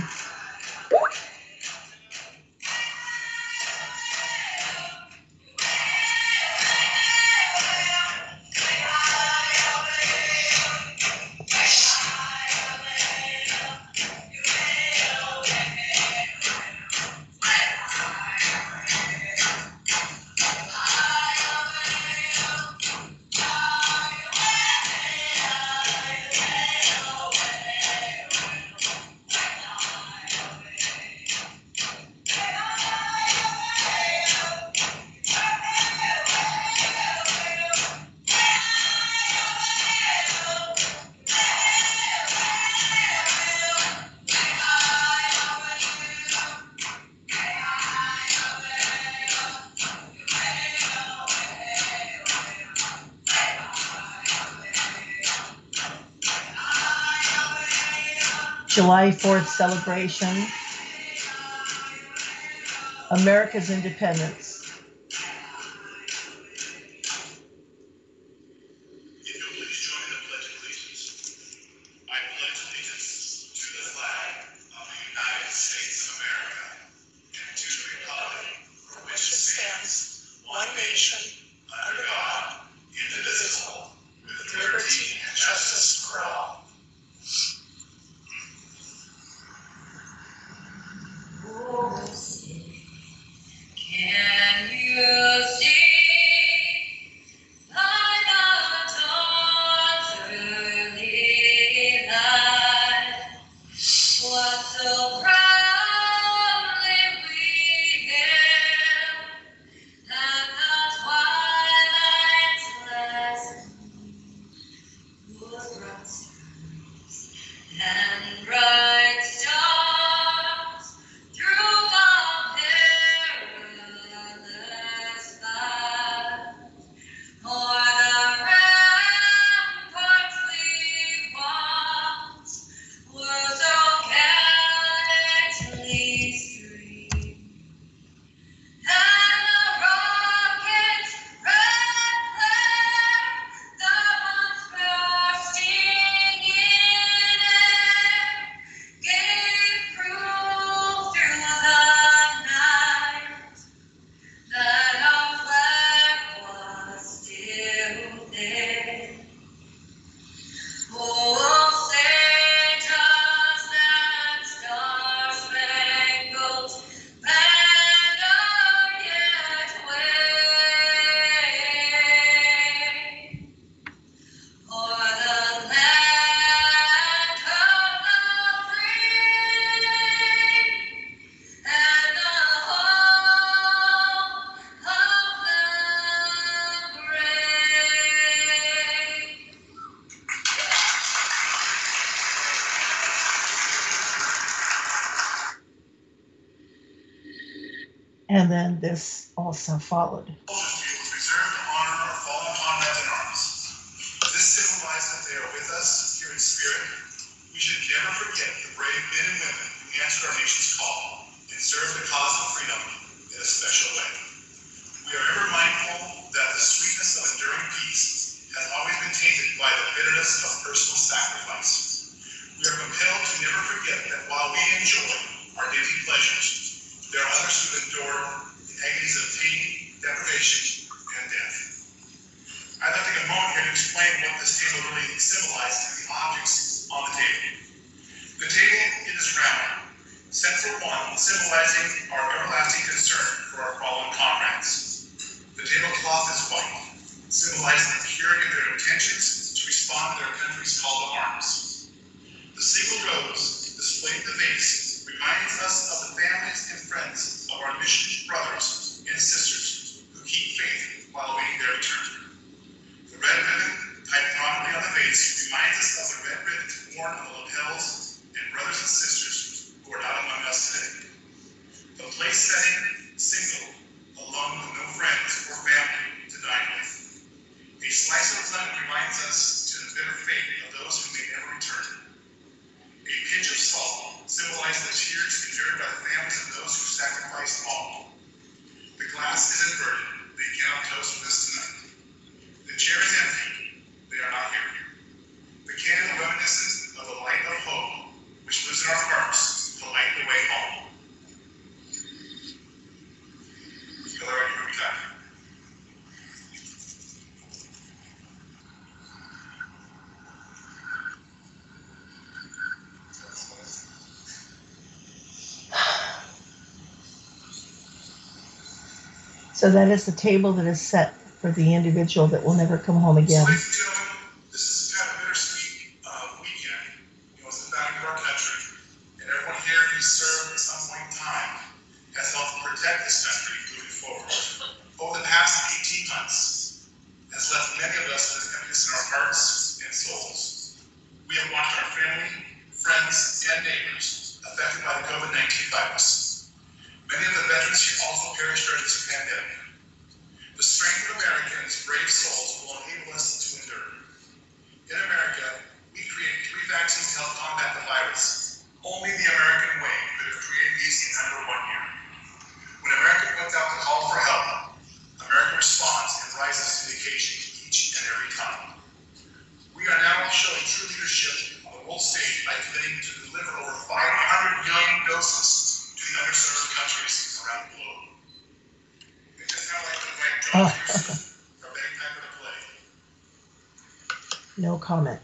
July 4th celebration, America's independence. Yeah. And then this also followed. Preserve and honor our fallen comrades in arms. This signifies that they are with us here in spirit. We should never forget the brave men and women who answered our nation's call and served the cause of freedom in a special way. We are ever mindful that the sweetness of enduring peace has always been tainted by the bitterness of personal sacrifice. We are compelled to never forget that while we enjoy our daily pleasures, there are others who endure the agonies of pain, deprivation, and death. I'd like to take a moment here to explain what this table really symbolizes in the objects on the table. The table is round, set for one, symbolizing our everlasting concern for our fallen comrades. The tablecloth is white, symbolizing the purity of their intentions to respond to their country's call to arms. The single rose displayed in the vase reminds us of the families and friends of our mission brothers and sisters who keep faith while awaiting their return. The red ribbon tied prominently on the vase reminds us of the red ribbons worn on the lapels and brothers and sisters who are not among us today. The place setting single, alone with no friends or family to dine with. A slice of lemon reminds us to the bitter fate of those who may never return. A pinch of salt symbolizes the tears endured by the families of those who sacrificed all. The glass is inverted. They cannot toast with us tonight. The chair is empty. They are not here. The candle reminisces of the light of hope, which lives in our hearts to light the way home. Hillary, you may retire. So that is the table that is set for the individual that will never come home again. Ladies and gentlemen, this is kind of a bittersweet weekend. It's the founding of our country, and everyone here who served at some point in time has helped protect this country moving forward. Over the past 18 months has left many of us with emptiness in our hearts and souls. We have watched our family, friends, and neighbors affected by the COVID-19 virus. Many of the veterans here also perished during this pandemic. The strength of America and its brave souls will enable us to endure. In America, we created 3 vaccines to help combat the virus. Only the American way could have created these in under 1 year. When America puts out the call for help, America responds and rises to the occasion each and every time. We are now showing true leadership on the world stage by committing to deliver over 500 million doses to the underserved countries around the globe. And just now, I'd like to invite John Pearson from Betty Piper to play. No comment.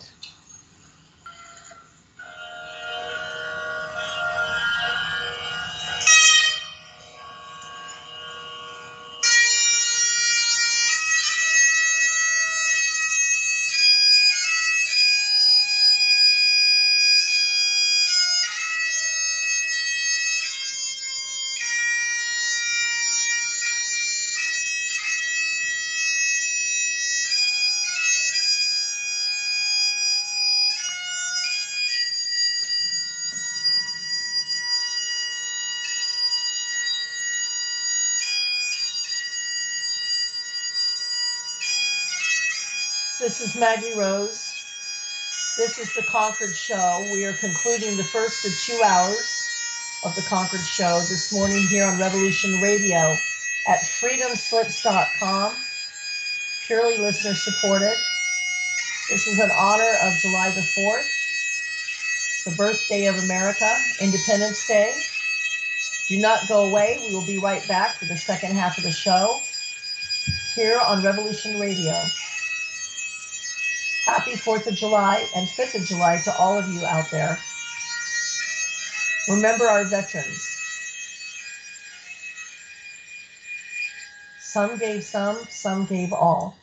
This is Maggie Rose. This is the Concord Show. We are concluding the first of 2 hours of the Concord Show this morning here on Revolution Radio at freedomslips.com. Purely listener supported. This is in honor of July the 4th, the birthday of America, Independence Day. Do not go away. We will be right back for the second half of the show here on Revolution Radio. Happy 4th of July and 5th of July to all of you out there. Remember our veterans. Some gave some gave all.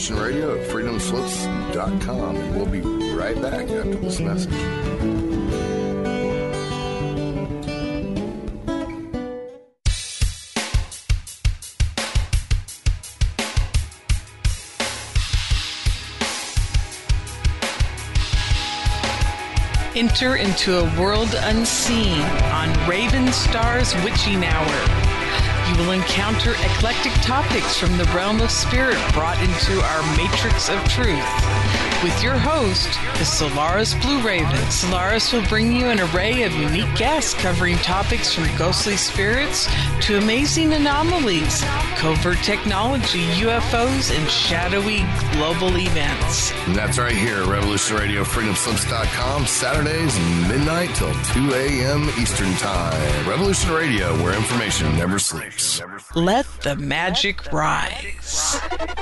Revolution Radio at freedomslips.com. And we'll be right back after this message. Enter into a world unseen on Raven Star's Witching Hour. You will encounter eclectic topics from the realm of spirit brought into our matrix of truth. With your host, the Solaris Blue Raven. Solaris will bring you an array of unique guests covering topics from ghostly spirits to amazing anomalies, covert technology, UFOs, and shadowy global events. And that's right here, Revolution Radio, freedomslips.com, Saturdays, midnight till 2 a.m. Eastern Time. Revolution Radio, where information never sleeps. Let the magic rise.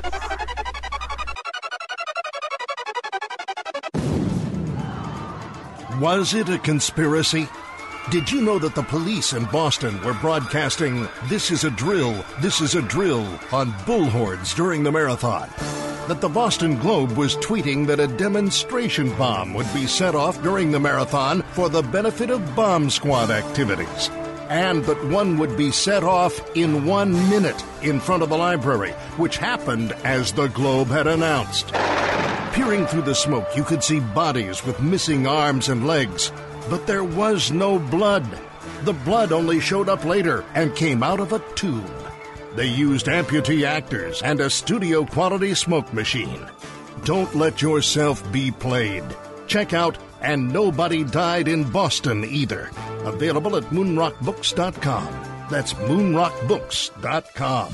Was it a conspiracy? Did you know that the police in Boston were broadcasting, "This is a drill, this is a drill," on bullhorns during the marathon? That the Boston Globe was tweeting that a demonstration bomb would be set off during the marathon for the benefit of bomb squad activities? And that one would be set off in 1 minute in front of the library, which happened as the Globe had announced. Peering through the smoke, you could see bodies with missing arms and legs, but there was no blood. The blood only showed up later and came out of a tube. They used amputee actors and a studio-quality smoke machine. Don't let yourself be played. Check out And Nobody Died in Boston Either. Available at moonrockbooks.com. That's moonrockbooks.com.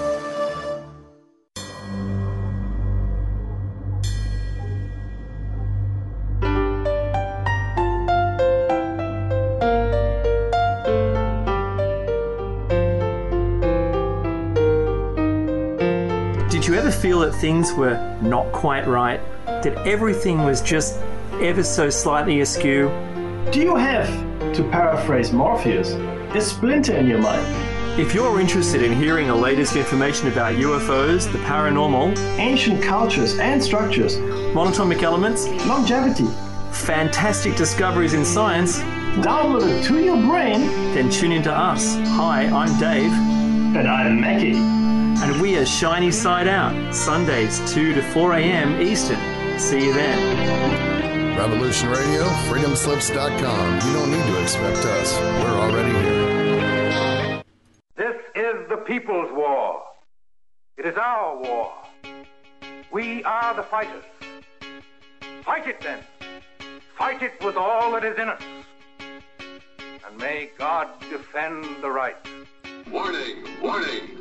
Did you ever feel that things were not quite right? That everything was just ever so slightly askew? Do you have, to paraphrase Morpheus, a splinter in your mind? If you're interested in hearing the latest information about UFOs, the paranormal, ancient cultures and structures, monatomic elements, longevity, fantastic discoveries in science, downloaded to your brain, then tune into us. Hi, I'm Dave. And I'm Mackie. And we are Shiny Side Out, Sundays 2 to 4 a.m. Eastern. See you then. Revolution Radio, freedomslips.com. You don't need to expect us. We're already here. This is the people's war. It is our war. We are the fighters. Fight it then. Fight it with all that is in us. And may God defend the right. Warning, warning.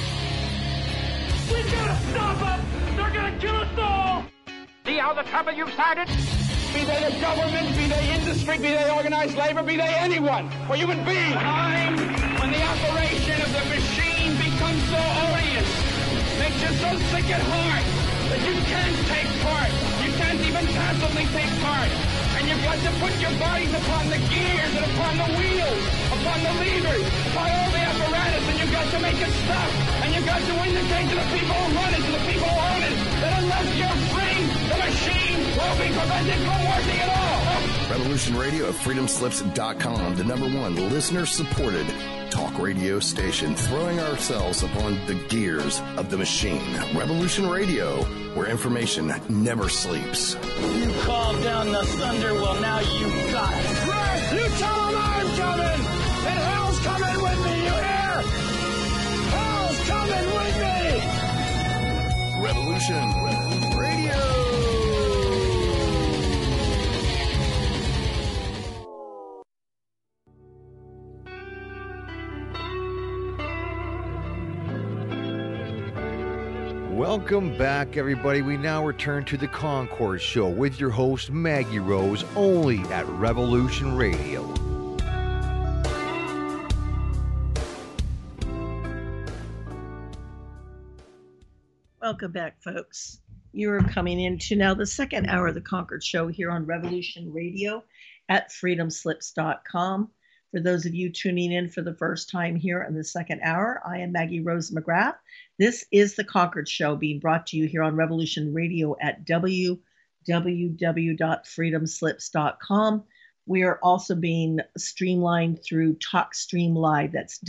We gotta stop them! They're gonna kill us all! See how the trouble you've started? Be they the government, be they industry, be they organized labor, be they anyone, or human beings. Time when the operation of the machine becomes so odious, makes you so sick at heart that you can't take part. You can't even passively take part. And you've got to put your bodies upon the gears and upon the wheels, upon the levers, upon all the apparatus, and you've got to make it stop. And you've got to indicate to the people who run it, to the people who own it, that unless you're free, the machine will be prevented from working at all. Revolution Radio at freedomslips.com, the #1 listener-supported talk radio station, throwing ourselves upon the gears of the machine. Revolution Radio, where information never sleeps. You called down the thunder, well now you got it. Right, you tell them I'm coming, and hell's coming with me, you hear? Hell's coming with me! Revolution Radio. Welcome back, everybody. We now return to the Concord Show with your host, Maggie Rose, only at Revolution Radio. Welcome back, folks. You are coming into now the second hour of the Concord Show here on Revolution Radio at freedomslips.com. For those of you tuning in for the first time here in the second hour, I am Maggie Rose McGrath. This is The Concord Show, being brought to you here on Revolution Radio at www.freedomslips.com. We are also being streamlined through TalkStream Live. That's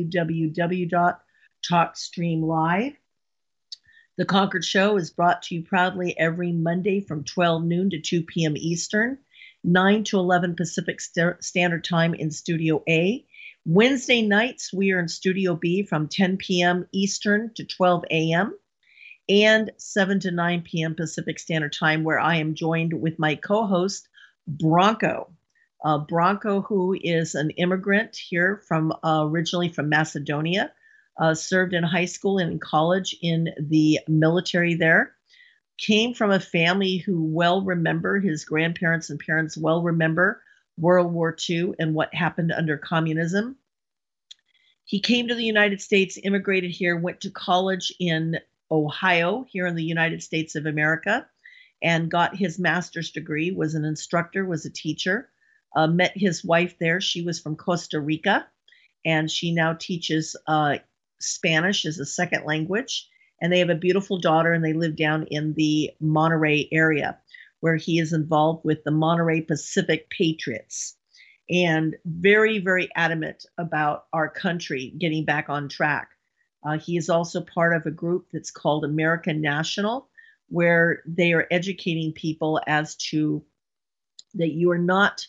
www.talkstreamlive. The Concord Show is brought to you proudly every Monday from 12 noon to 2 p.m. Eastern, 9 to 11 Pacific Standard Time in Studio A. Wednesday nights, we are in Studio B from 10 p.m. Eastern to 12 a.m. and 7 to 9 p.m. Pacific Standard Time, where I am joined with my co-host, Bronco. Bronco, who is an immigrant here from originally from Macedonia, served in high school and in college in the military there, came from a family who well remember, his grandparents and parents well remember World War II and what happened under communism. He came to the United States, immigrated here, went to college in Ohio, here in the United States of America, and got his master's degree, was an instructor, was a teacher. Met his wife there. She was from Costa Rica, and she now teaches Spanish as a second language. And they have a beautiful daughter, and they live down in the Monterey area, where he is involved with the Monterey Pacific Patriots, and very, very adamant about our country getting back on track. He is also part of a group that's called American National, where they are educating people as to that you are not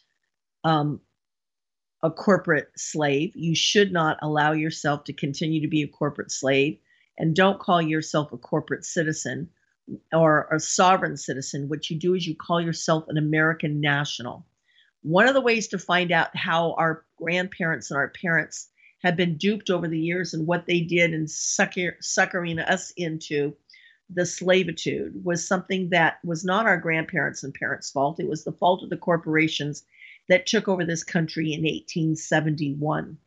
a corporate slave. You should not allow yourself to continue to be a corporate slave, and don't call yourself a corporate citizen or a sovereign citizen. What you do is you call yourself an American national. One of the ways to find out how our grandparents and our parents have been duped over the years and what they did in suckering us into the slavitude was something that was not our grandparents and parents' fault. It was the fault of the corporations that took over this country in 1871.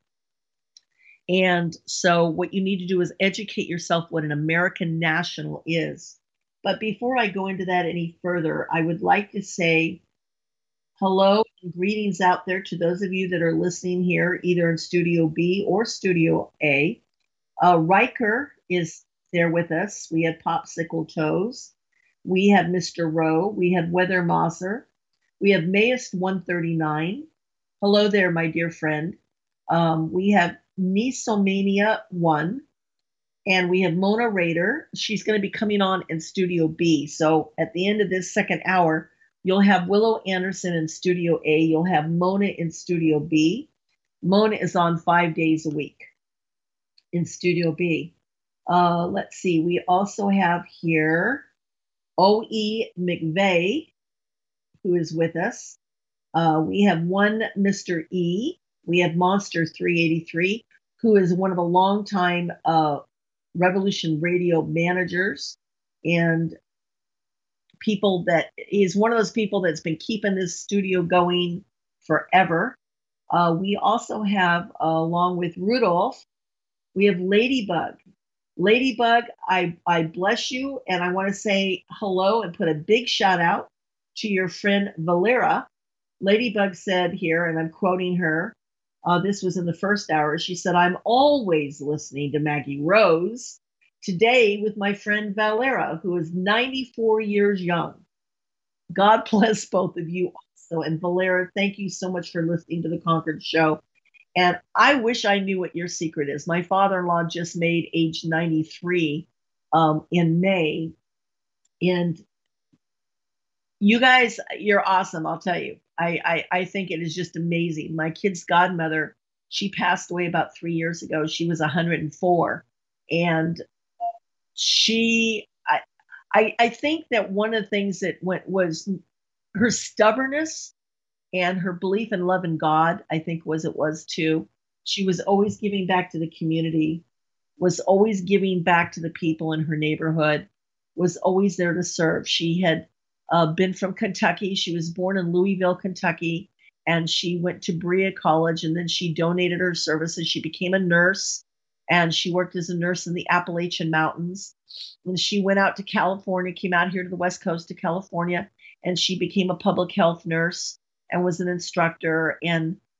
And so what you need to do is educate yourself what an American national is. But before I go into that any further, I would like to say hello and greetings out there to those of you that are listening here, either in Studio B or Studio A. Riker is there with us. We have Popsicle Toes. We have Mr. Rowe. We have Weather Moser. We have Mayist 139. Hello there, my dear friend. We have Nisomania 1. And we have Mona Rader. She's going to be coming on in Studio B. So at the end of this second hour, you'll have Willow Anderson in Studio A. You'll have Mona in Studio B. Mona is on 5 days a week in Studio B. Let's see. We also have here O.E. McVeigh, who is with us. We have one Mr. E. We have Monster 383, who is one of the longtime Revolution Radio managers and people that is one of those people that's been keeping this studio going forever. We also have, along with Rudolph, we have Ladybug. Ladybug, I bless you, and I want to say hello and put a big shout out to your friend Valera. Ladybug said here, and I'm quoting her, this was in the first hour, she said, "I'm always listening to Maggie Rose. Today with my friend Valera, who is 94 years young." God bless both of you also. And Valera, thank you so much for listening to the Concord Show. And I wish I knew what your secret is. My father-in-law just made age 93 in May. And you guys, you're awesome, I'll tell you. I think it is just amazing. My kid's godmother, she passed away about 3 years ago. She was 104. And I think that one of the things that was her stubbornness and her belief in love and God, I think was too. She was always giving back to the community, was always giving back to the people in her neighborhood, was always there to serve. She had been from Kentucky. She was born in Louisville, Kentucky, and she went to Berea College, and then she donated her services. She became a nurse, and she worked as a nurse in the Appalachian Mountains. And she went out to California, came out here to the West Coast to California, and she became a public health nurse and was an instructor. And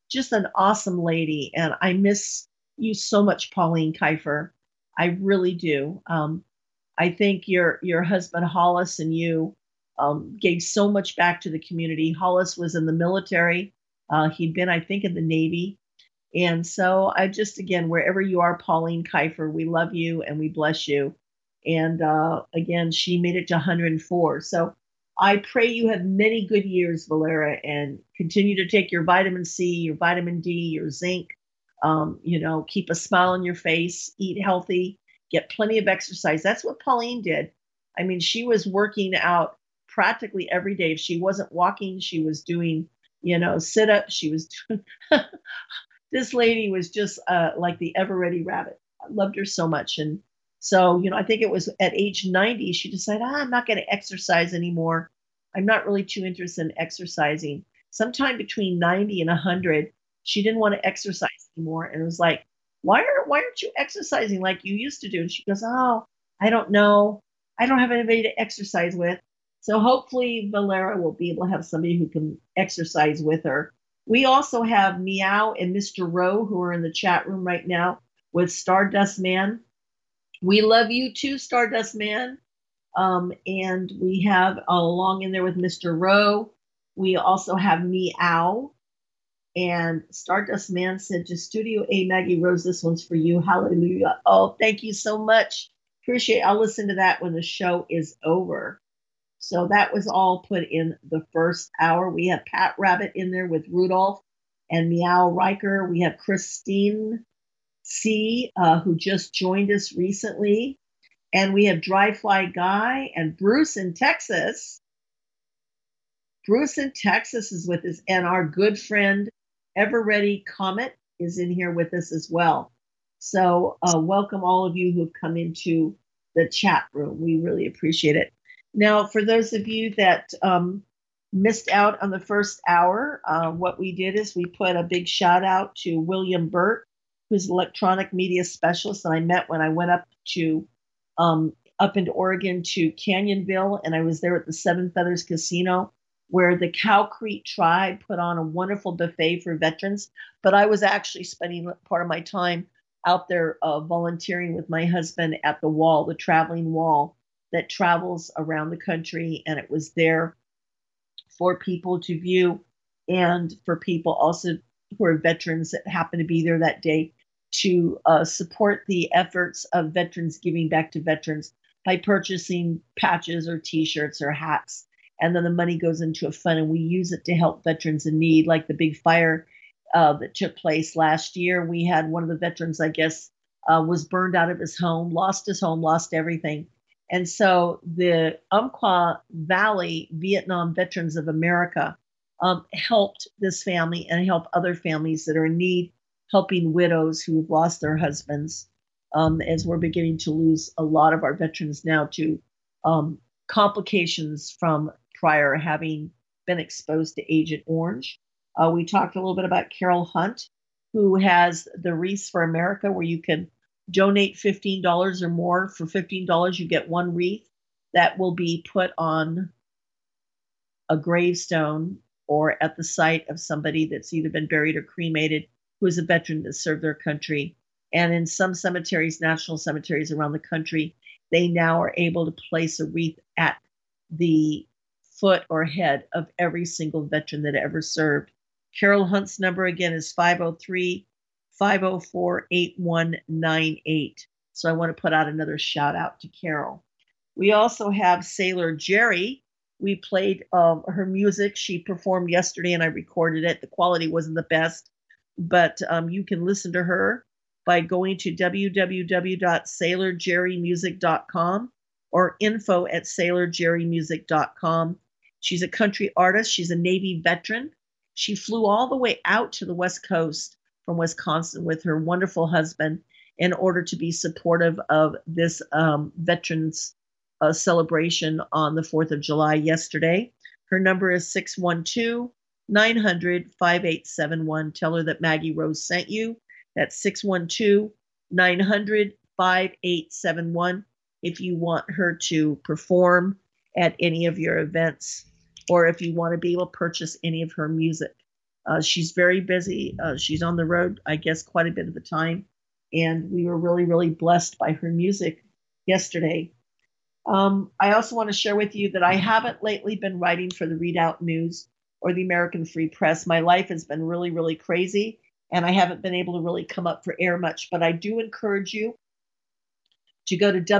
just an awesome lady. And I miss you so much, Pauline Kiefer. I really do. I think your husband Hollis and you gave so much back to the community. Hollis was in the military. He'd been, I think, in the Navy. And so I just, again, wherever you are, Pauline Kiefer, we love you and we bless you. And again, she made it to 104. So I pray you have many good years, Valera, and continue to take your vitamin C, your vitamin D, your zinc. Keep a smile on your face, eat healthy, get plenty of exercise. That's what Pauline did. I mean, she was working out practically every day. If she wasn't walking, she was doing, sit-ups. She was doing, this lady was just like the ever-ready rabbit. I loved her so much. And so, I think it was at age 90, she decided, I'm not going to exercise anymore. I'm not really too interested in exercising. Sometime between 90 and 100, she didn't want to exercise anymore. And it was like, why aren't you exercising like you used to do? And she goes, oh, I don't know. I don't have anybody to exercise with. So hopefully Valera will be able to have somebody who can exercise with her. We also have Meow and Mr. Rowe, who are in the chat room right now with Stardust Man. We love you too, Stardust Man. And we have along in there with Mr. Rowe. We also have Meow. And Stardust Man said to Studio A, Maggie Rose, this one's for you. Hallelujah. Oh, thank you so much. Appreciate it. I'll listen to that when the show is over. So that was all put in the first hour. We have Pat Rabbit in there with Rudolph and Meow Riker. We have Christine C., who just joined us recently. And we have Dry Fly Guy and Bruce in Texas. Bruce in Texas is with us. And our good friend, Ever Ready Comet, is in here with us as well. So welcome all of you who have come into the chat room. We really appreciate it. Now, for those of you that missed out on the first hour, what we did is we put a big shout out to William Burt, who's an electronic media specialist that I met when I went up into Oregon to Canyonville, and I was there at the Seven Feathers Casino, where the Cow Creek tribe put on a wonderful buffet for veterans. But I was actually spending part of my time out there volunteering with my husband at the wall, the traveling wall that travels around the country. And it was there for people to view and for people also who are veterans that happen to be there that day to support the efforts of veterans giving back to veterans by purchasing patches or T-shirts or hats. And then the money goes into a fund, and we use it to help veterans in need, like the big fire that took place last year. We had one of the veterans, I guess, was burned out of his home, lost everything. And so the Umpqua Valley Vietnam Veterans of America helped this family and helped other families that are in need, helping widows who have lost their husbands, as we're beginning to lose a lot of our veterans now to complications from prior having been exposed to Agent Orange. We talked a little bit about Carol Hunt, who has the Wreaths for America, where you can donate $15 or more. For $15, you get one wreath that will be put on a gravestone or at the site of somebody that's either been buried or cremated who is a veteran that served their country. And in some cemeteries, national cemeteries around the country, they now are able to place a wreath at the foot or head of every single veteran that ever served. Carol Hunt's number again is 503-504-8198. So I want to put out another shout out to Carol. We also have Sailor Jerry. We played her music. She performed yesterday and I recorded it. The quality wasn't the best, but you can listen to her by going to www.sailorjerrymusic.com or info@sailorjerrymusic.com. She's a country artist. She's a Navy veteran. She flew all the way out to the West Coast from Wisconsin with her wonderful husband in order to be supportive of this veterans celebration on the 4th of July yesterday. Her number is 612-900-5871. Tell her that Maggie Rose sent you. That's 612-900-5871 if you want her to perform at any of your events or if you want to be able to purchase any of her music. She's very busy. She's on the road, I guess, quite a bit of the time. And we were really, really blessed by her music yesterday. I also want to share with you that I haven't lately been writing for the Readout News or the American Free Press. My life has been really, really crazy, and I haven't been able to really come up for air much. But I do encourage you to go to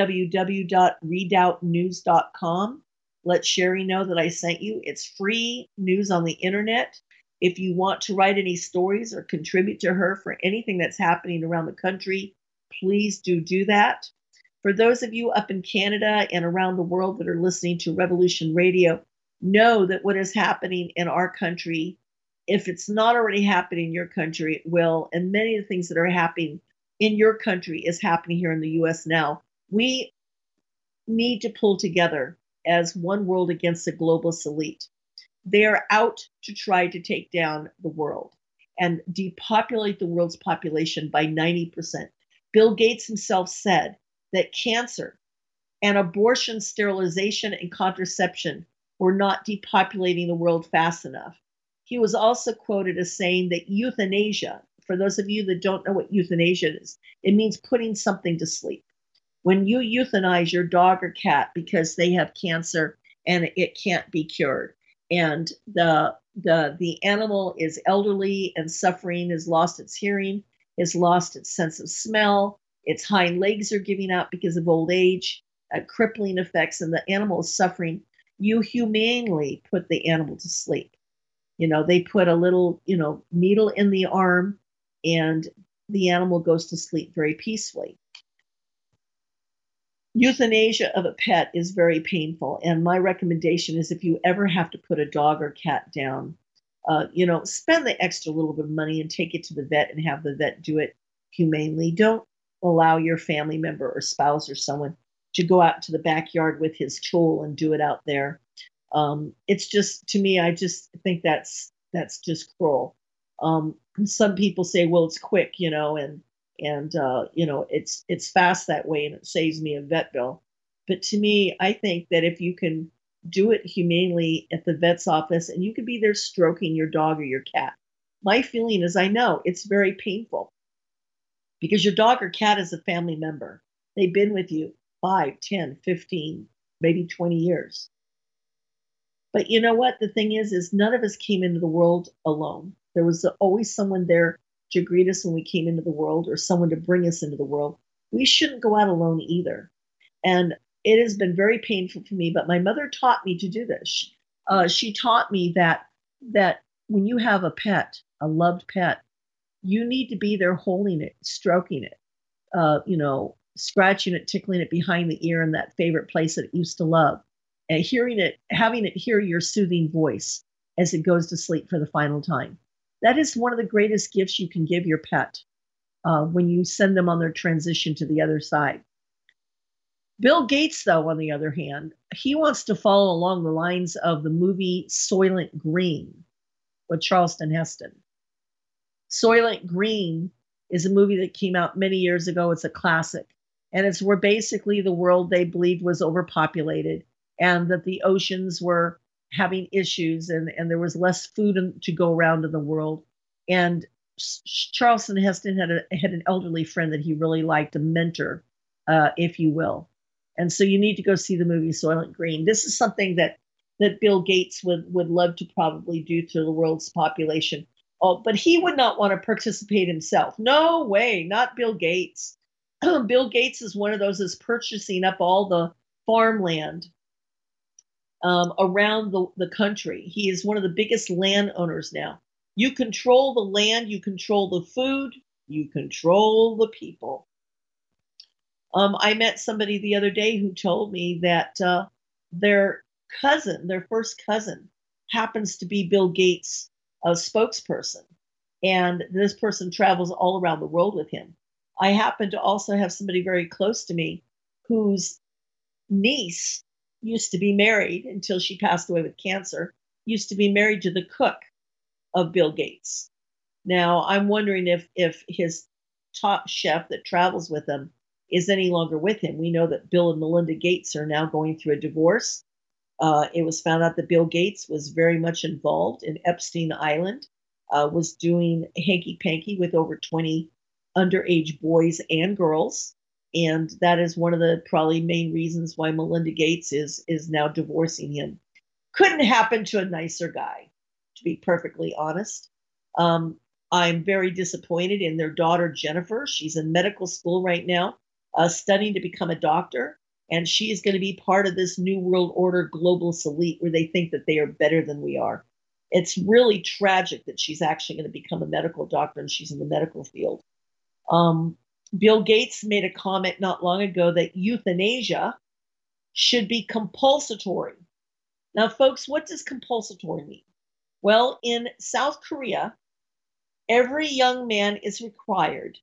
www.readoutnews.com. Let Sherry know that I sent you. It's free news on the internet. If you want to write any stories or contribute to her for anything that's happening around the country, please do that. For those of you up in Canada and around the world that are listening to Revolution Radio, know that what is happening in our country, if it's not already happening in your country, it will. And many of the things that are happening in your country is happening here in the U.S. now. We need to pull together as one world against the globalist elite. They are out to try to take down the world and depopulate the world's population by 90%. Bill Gates himself said that cancer and abortion, sterilization, and contraception were not depopulating the world fast enough. He was also quoted as saying that euthanasia, for those of you that don't know what euthanasia is, it means putting something to sleep. When you euthanize your dog or cat because they have cancer and it can't be cured, and the animal is elderly and suffering, has lost its hearing, has lost its sense of smell, its hind legs are giving out because of old age, crippling effects, and the animal is suffering, you humanely put the animal to sleep. They put a little, needle in the arm, and the animal goes to sleep very peacefully. Euthanasia of a pet is very painful, and my recommendation is if you ever have to put a dog or cat down, spend the extra little bit of money and take it to the vet and have the vet do it humanely. Don't allow your family member or spouse or someone to go out to the backyard with his tool and do it out there. It's just, to me, I just think that's just cruel. Some people say, well, it's quick, and it's fast that way and it saves me a vet bill. But to me, I think that if you can do it humanely at the vet's office and you could be there stroking your dog or your cat, my feeling is I know it's very painful because your dog or cat is a family member. They've been with you 5, 10, 15, maybe 20 years. But you know what? The thing is none of us came into the world alone. There was always someone there to greet us when we came into the world or someone to bring us into the world. We shouldn't go out alone either. And it has been very painful for me, but my mother taught me to do this. She taught me that when you have a pet, a loved pet, you need to be there holding it, stroking it, scratching it, tickling it behind the ear in that favorite place that it used to love, and hearing it, having it hear your soothing voice as it goes to sleep for the final time. That is one of the greatest gifts you can give your pet when you send them on their transition to the other side. Bill Gates, though, on the other hand, he wants to follow along the lines of the movie Soylent Green with Charlton Heston. Soylent Green is a movie that came out many years ago. It's a classic. And it's where basically the world they believed was overpopulated and that the oceans were having issues and there was less food to go around in the world. And Charlton Heston had an elderly friend that he really liked, a mentor, if you will. And so you need to go see the movie Soylent Green. This is something that Bill Gates would love to probably do to the world's population. Oh, but he would not want to participate himself. No way, not Bill Gates. Bill Gates is one of those that's purchasing up all the farmland around the country. He is one of the biggest landowners now. You control the land, you control the food, you control the people. I met somebody the other day who told me that their first cousin, happens to be Bill Gates' spokesperson. And this person travels all around the world with him. I happen to also have somebody very close to me whose niece used to be married, until she passed away with cancer, used to be married to the cook of Bill Gates. Now, I'm wondering if his top chef that travels with him is any longer with him. We know that Bill and Melinda Gates are now going through a divorce. It was found out that Bill Gates was very much involved in Epstein Island was doing hanky-panky with over 20 underage boys and girls. And that is one of the probably main reasons why Melinda Gates is now divorcing him. Couldn't happen to a nicer guy, to be perfectly honest. I'm very disappointed in their daughter, Jennifer. She's in medical school right now, studying to become a doctor. And she is going to be part of this New World Order globalist elite where they think that they are better than we are. It's really tragic that she's actually going to become a medical doctor and she's in the medical field. Bill Gates made a comment not long ago that euthanasia should be compulsory. Now, folks, what does compulsory mean? Well, in South Korea, every young man is required,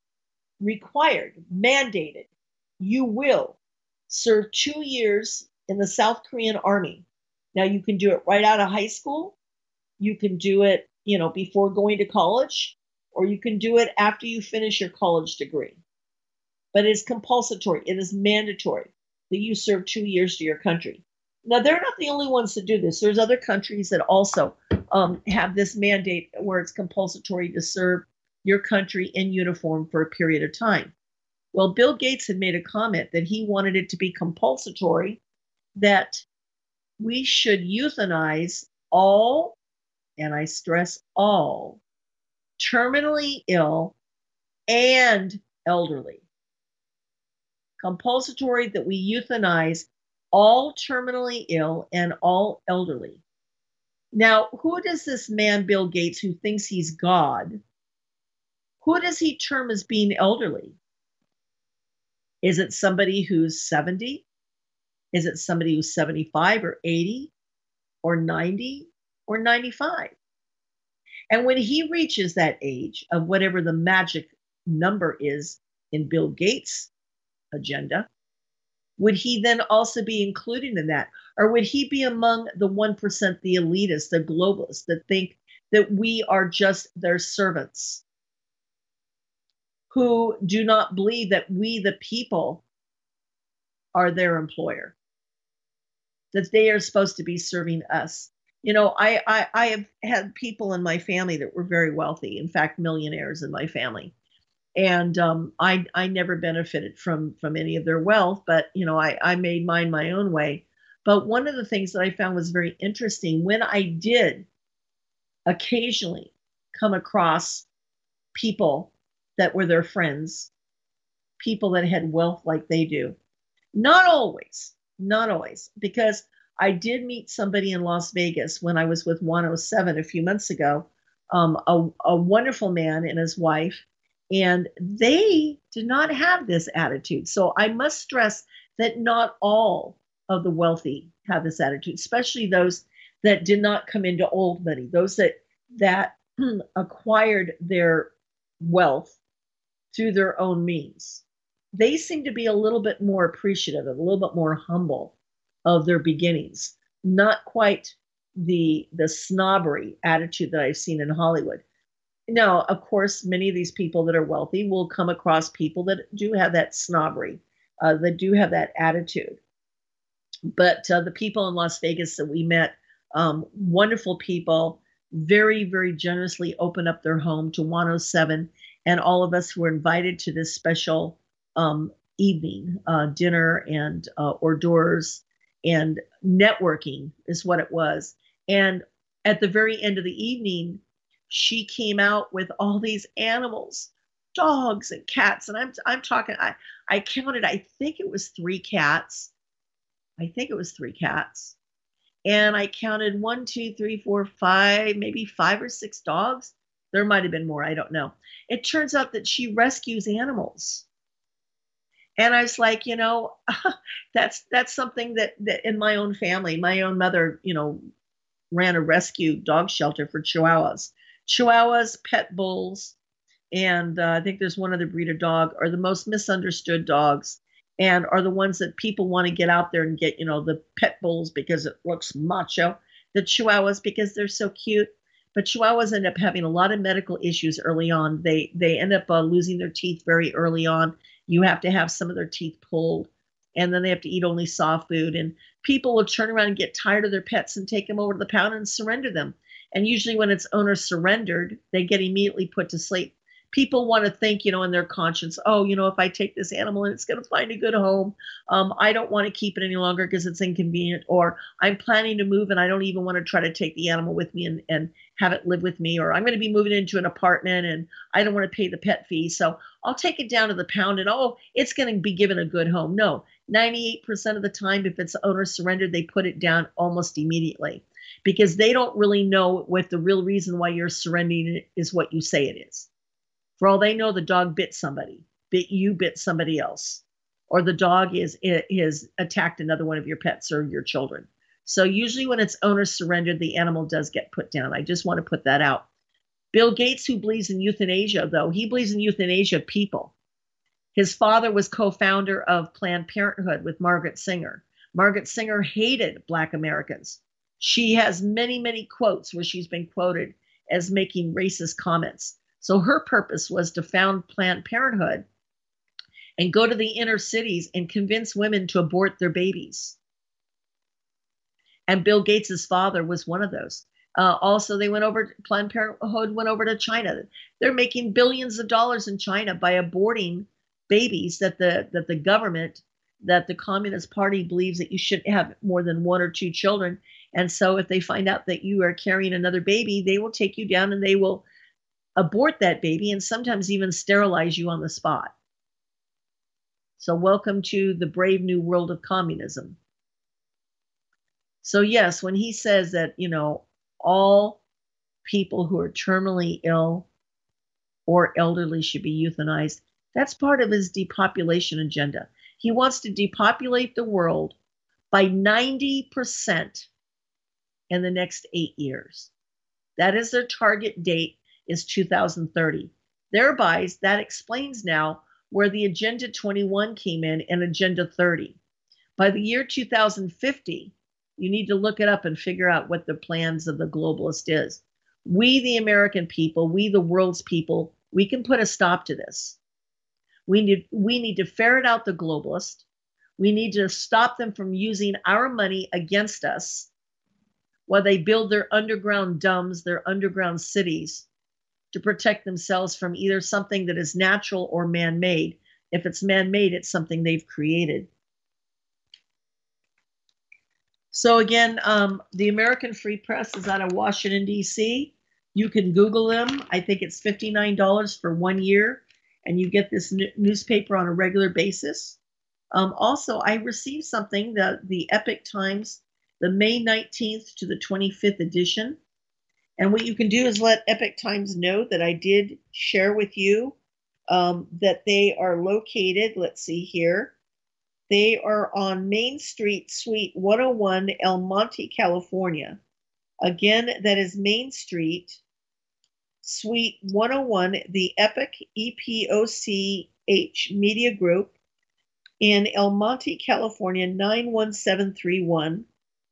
mandated. You will serve 2 years in the South Korean army. Now, you can do it right out of high school. You can do it, before going to college, or you can do it after you finish your college degree. But it's compulsory. It is mandatory that you serve 2 years to your country. Now, they're not the only ones to do this. There's other countries that also have this mandate where it's compulsory to serve your country in uniform for a period of time. Well, Bill Gates had made a comment that he wanted it to be compulsory, that we should euthanize all, and I stress all, terminally ill and elderly. Compulsory that we euthanize all terminally ill and all elderly. Now, who does this man, Bill Gates, who thinks he's God, who does he term as being elderly? Is it somebody who's 70? Is it somebody who's 75 or 80 or 90 or 95? And when he reaches that age of whatever the magic number is in Bill Gates' agenda, would he then also be included in that? Or would he be among the 1%, the elitists, the globalists that think that we are just their servants, who do not believe that we, the people, are their employer, that they are supposed to be serving us? I have had people in my family that were very wealthy, in fact, millionaires in my family. And I never benefited from any of their wealth, but, I made mine my own way. But one of the things that I found was very interesting, when I did occasionally come across people that were their friends, people that had wealth like they do, not always, because I did meet somebody in Las Vegas when I was with 107 a few months ago, a wonderful man and his wife. And they did not have this attitude. So I must stress that not all of the wealthy have this attitude, especially those that did not come into old money, those that acquired their wealth through their own means. They seem to be a little bit more appreciative, a little bit more humble of their beginnings, not quite the snobbery attitude that I've seen in Hollywood. Now, of course, many of these people that are wealthy will come across people that do have that snobbery, that do have that attitude. But the people in Las Vegas that we met, wonderful people, very, very generously opened up their home to 107. And all of us were invited to this special evening, dinner and hors d'oeuvres and networking is what it was. And at the very end of the evening, she came out with all these animals, dogs and cats. And I'm talking, I counted, I think it was 3 cats. And I counted 1, 2, 3, 4, 5, maybe 5 or 6 dogs. There might have been more, I don't know. It turns out that she rescues animals. And I was like, that's something that in my own family, my own mother, ran a rescue dog shelter for Chihuahuas. Chihuahuas, pet bulls, and I think there's one other breed of dog are the most misunderstood dogs and are the ones that people want to get out there and get, the pet bulls because it looks macho, the Chihuahuas because they're so cute. But Chihuahuas end up having a lot of medical issues early on. They end up losing their teeth very early on. You have to have some of their teeth pulled, and then they have to eat only soft food. And people will turn around and get tired of their pets and take them over to the pound and surrender them. And usually when its owner surrendered, they get immediately put to sleep. People want to think, in their conscience, oh, if I take this animal and it's going to find a good home, I don't want to keep it any longer because it's inconvenient, or I'm planning to move and I don't even want to try to take the animal with me and have it live with me, or I'm going to be moving into an apartment and I don't want to pay the pet fee, so I'll take it down to the pound and, it's going to be given a good home. No, 98% of the time, if its owner surrendered, they put it down almost immediately because they don't really know what the real reason why you're surrendering it is what you say it is. For all they know, the dog bit somebody, bit somebody else, or the dog is attacked another one of your pets or your children. So usually when its owner surrendered, the animal does get put down. I just want to put that out. Bill Gates, who believes in euthanasia, though, he believes in euthanasia of people. His father was co-founder of Planned Parenthood with Margaret Sanger. Margaret Sanger hated Black Americans. She has many, many quotes where she's been quoted as making racist comments. So her purpose was to found Planned Parenthood and go to the inner cities and convince women to abort their babies. And Bill Gates' father was one of those. Also, Planned Parenthood went over to China. They're making billions of dollars in China by aborting babies that the government, that the Communist Party believes that you shouldn't have more than 1 or 2 children. And so if they find out that you are carrying another baby, they will take you down and they will abort that baby and sometimes even sterilize you on the spot. So welcome to the brave new world of communism. So yes, when he says that, all people who are terminally ill or elderly should be euthanized, that's part of his depopulation agenda. He wants to depopulate the world by 90% in the next 8 years. That is their target date, is 2030. Thereby, that explains now where the Agenda 21 came in and Agenda 30. By the year 2050, you need to look it up and figure out what the plans of the globalist is. We, the American people, we, the world's people, we can put a stop to this. We need to ferret out the globalist. We need to stop them from using our money against us while they build their underground domes, their underground cities, to protect themselves from either something that is natural or man-made. If it's man-made, it's something they've created. So again, the American Free Press is out of Washington, D.C. You can Google them. I think it's $59 for 1 year, and you get this newspaper on a regular basis. Also, I received something, the Epoch Times, the May 19th to the 25th edition. And what you can do is let Epoch Times know that I did share with you that they are located, let's see here, they are on Main Street, Suite 101, El Monte, California. Again, that is Main Street, Suite 101, the Epoch, EPOCH Media Group in El Monte, California, 91731.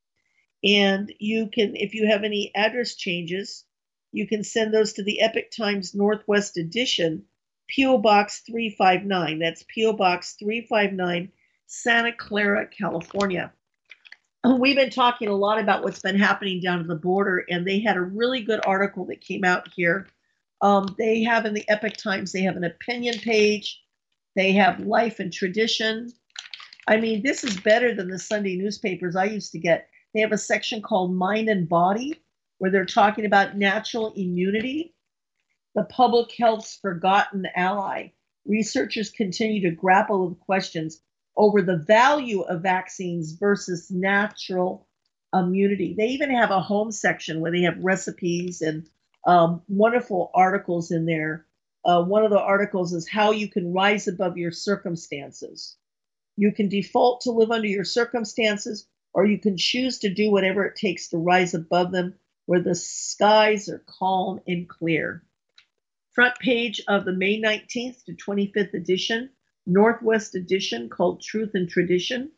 And you can, if you have any address changes, you can send those to the Epoch Times Northwest Edition, P.O. Box 359. That's P.O. Box 359, Santa Clara, California. We've been talking a lot about what's been happening down at the border, and they had a really good article that came out here. They have in the Epoch Times, they have an opinion page. They have life and tradition. I mean, this is better than the Sunday newspapers I used to get. They have a section called Mind and Body, where they're talking about natural immunity. The public health's forgotten ally. Researchers continue to grapple with questions over the value of vaccines versus natural immunity. They even have a home section where they have recipes and wonderful articles in there. One of the articles is how you can rise above your circumstances. You can default to live under your circumstances, or you can choose to do whatever it takes to rise above them where the skies are calm and clear. Front page of the May 19th to 25th edition, Northwest edition, called Truth and Tradition.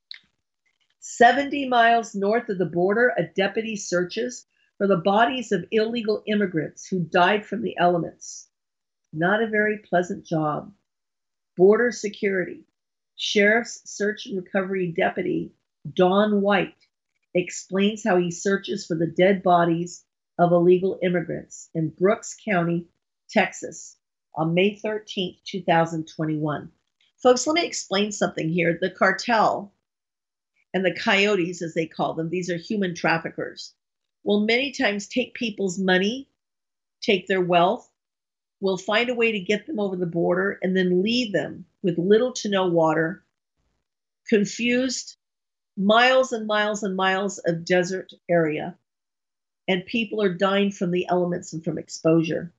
70 miles north of the border, a deputy searches for the bodies of illegal immigrants who died from the elements. Not a very pleasant job. Border security. Sheriff's Search and Recovery Deputy Don White explains how he searches for the dead bodies of illegal immigrants in Brooks County, Texas, on May 13th, 2021. Folks, let me explain something here. The cartel and the coyotes, as they call them, these are human traffickers, will many times take people's money, take their wealth, will find a way to get them over the border, and then leave them with little to no water, confused, miles and miles and miles of desert area, and people are dying from the elements and from exposure.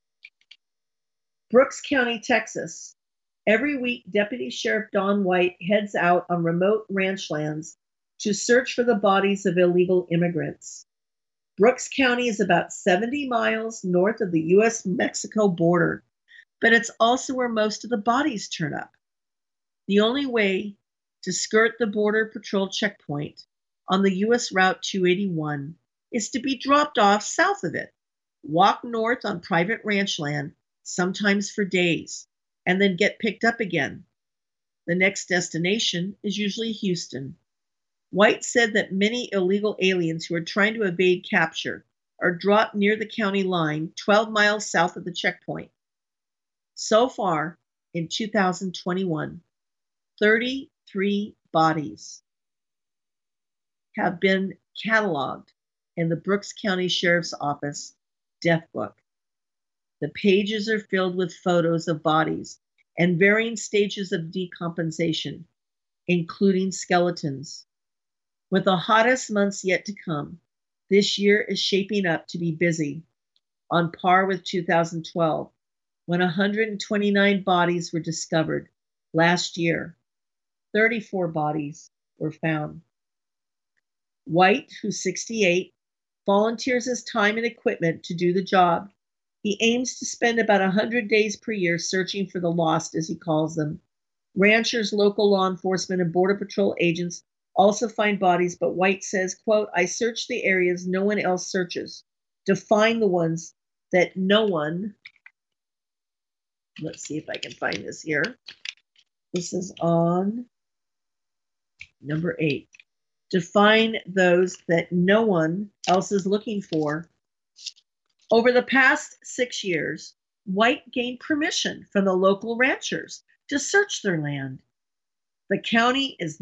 Brooks County, Texas. Every week, Deputy Sheriff Don White heads out on remote ranch lands to search for the bodies of illegal immigrants. Brooks County is about 70 miles north of the U.S.-Mexico border, but it's also where most of the bodies turn up. The only way to skirt the Border Patrol checkpoint on the U.S. Route 281 is to be dropped off south of it, walk north on private ranch land, sometimes for days, and then get picked up again. The next destination is usually Houston. White said that many illegal aliens who are trying to evade capture are dropped near the county line 12 miles south of the checkpoint. So far, in 2021, 33 bodies have been cataloged in the Brooks County Sheriff's Office death book. The pages are filled with photos of bodies and varying stages of decomposition, including skeletons. With the hottest months yet to come, this year is shaping up to be busy, on par with 2012, when 129 bodies were discovered. Last year, 34 bodies were found. White, who's 68, volunteers his time and equipment to do the job. He aims to spend about 100 days per year searching for the lost, as he calls them. Ranchers, local law enforcement, and Border Patrol agents also find bodies, but White says, quote, I search the areas no one else searches to find the ones that no one, let's see if I can find this here. This is on number 8. To find those that no one else is looking for. Over the past 6 years, White gained permission from the local ranchers to search their land. The county is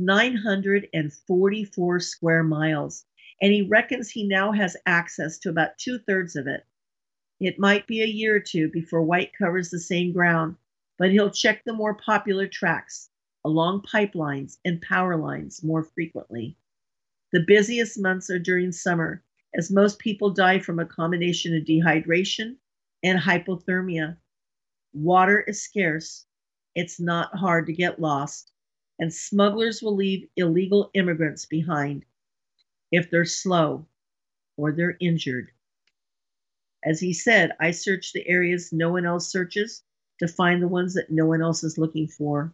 944 square miles, and he reckons he now has access to about 2/3 of it. It might be a year or two before White covers the same ground, but he'll check the more popular tracks along pipelines and power lines more frequently. The busiest months are during summer, as most people die from a combination of dehydration and hypothermia. Water is scarce. It's not hard to get lost, and smugglers will leave illegal immigrants behind if they're slow or they're injured. As he said, I search the areas no one else searches to find the ones that no one else is looking for.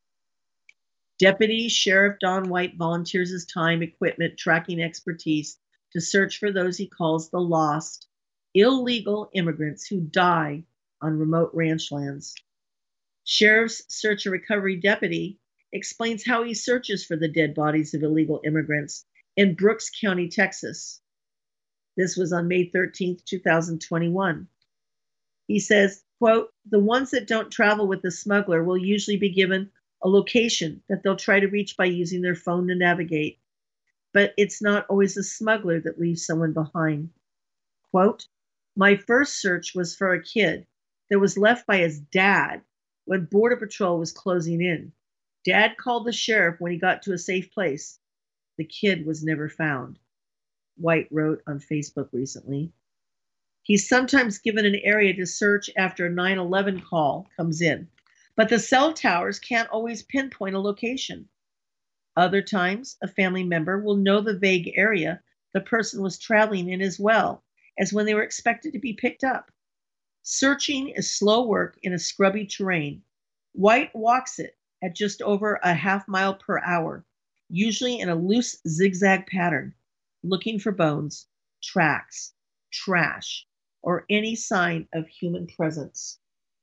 Deputy Sheriff Don White volunteers his time, equipment, tracking expertise to search for those he calls the lost, illegal immigrants who die on remote ranch lands. Sheriff's Search and Recovery Deputy explains how he searches for the dead bodies of illegal immigrants in Brooks County, Texas. This was on May 13th, 2021. He says, quote, the ones that don't travel with the smuggler will usually be given a location that they'll try to reach by using their phone to navigate. But it's not always the smuggler that leaves someone behind. Quote, my first search was for a kid that was left by his dad when Border Patrol was closing in. Dad called the sheriff when he got to a safe place. The kid was never found, White wrote on Facebook recently. He's sometimes given an area to search after a 911 call comes in, but the cell towers can't always pinpoint a location. Other times, a family member will know the vague area the person was traveling in as well as when they were expected to be picked up. Searching is slow work in a scrubby terrain. White walks it at just over a half mile per hour, usually in a loose zigzag pattern, looking for bones, tracks, trash, or any sign of human presence.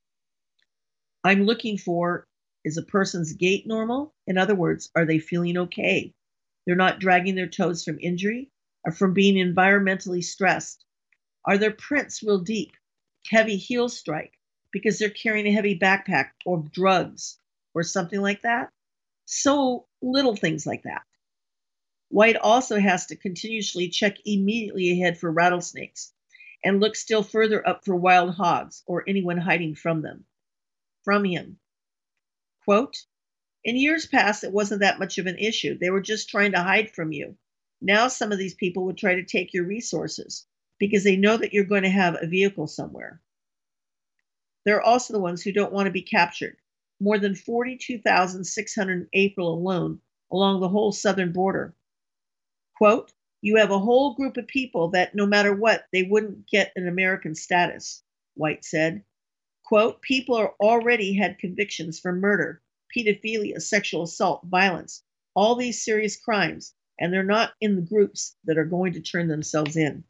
I'm looking for, is a person's gait normal? In other words, are they feeling okay? They're not dragging their toes from injury or from being environmentally stressed. Are their prints real deep? Heavy heel strike because they're carrying a heavy backpack or drugs or something like that? So little things like that. White also has to continuously check immediately ahead for rattlesnakes and look still further up for wild hogs or anyone hiding from him. Quote, in years past, it wasn't that much of an issue. They were just trying to hide from you. Now some of these people would try to take your resources because they know that you're going to have a vehicle somewhere. They're also the ones who don't want to be captured. More than 42,600 in April alone along the whole southern border. Quote, you have a whole group of people that no matter what, they wouldn't get an American status, White said. Quote, people are already had convictions for murder, pedophilia, sexual assault, violence, all these serious crimes, and they're not in the groups that are going to turn themselves in.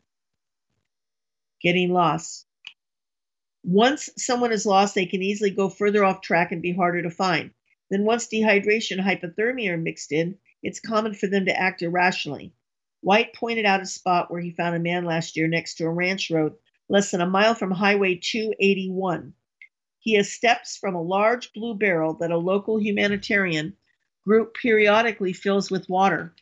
Getting lost. Once someone is lost, they can easily go further off track and be harder to find. Then once dehydration and hypothermia are mixed in, it's common for them to act irrationally. White pointed out a spot where he found a man last year next to a ranch road less than a mile from Highway 281. He has steps from a large blue barrel that a local humanitarian group periodically fills with water.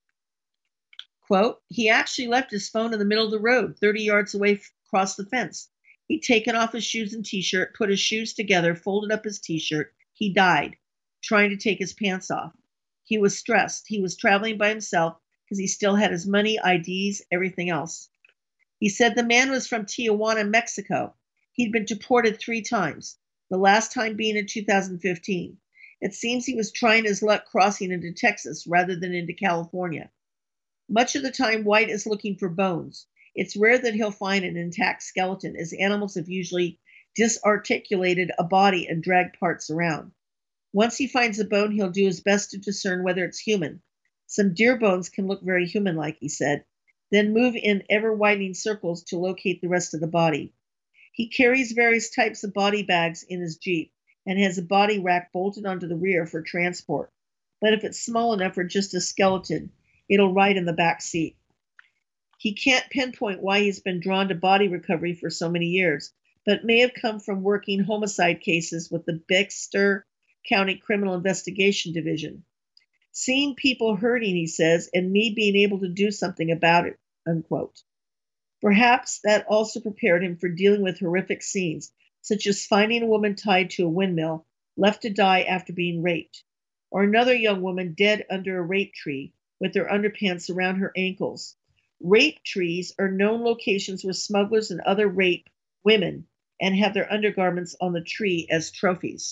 Quote, he actually left his phone in the middle of the road, 30 yards away across the fence. He'd taken off his shoes and t-shirt, put his shoes together, folded up his t-shirt. He died, trying to take his pants off. He was stressed. He was traveling by himself because he still had his money, IDs, everything else. He said the man was from Tijuana, Mexico. He'd been deported 3 times, the last time being in 2015. It seems he was trying his luck crossing into Texas rather than into California. Much of the time, White is looking for bones. It's rare that he'll find an intact skeleton, as animals have usually disarticulated a body and dragged parts around. Once he finds a bone, he'll do his best to discern whether it's human. Some deer bones can look very human-like, he said, then move in ever-widening circles to locate the rest of the body. He carries various types of body bags in his Jeep and has a body rack bolted onto the rear for transport. But if it's small enough for just a skeleton, it'll ride in the back seat. He can't pinpoint why he's been drawn to body recovery for so many years, but may have come from working homicide cases with the Bexar County Criminal Investigation Division. Seeing people hurting, he says, and me being able to do something about it, unquote. Perhaps that also prepared him for dealing with horrific scenes, such as finding a woman tied to a windmill, left to die after being raped, or another young woman dead under a rape tree with her underpants around her ankles. Rape trees are known locations where smugglers and other rape women and have their undergarments on the tree as trophies.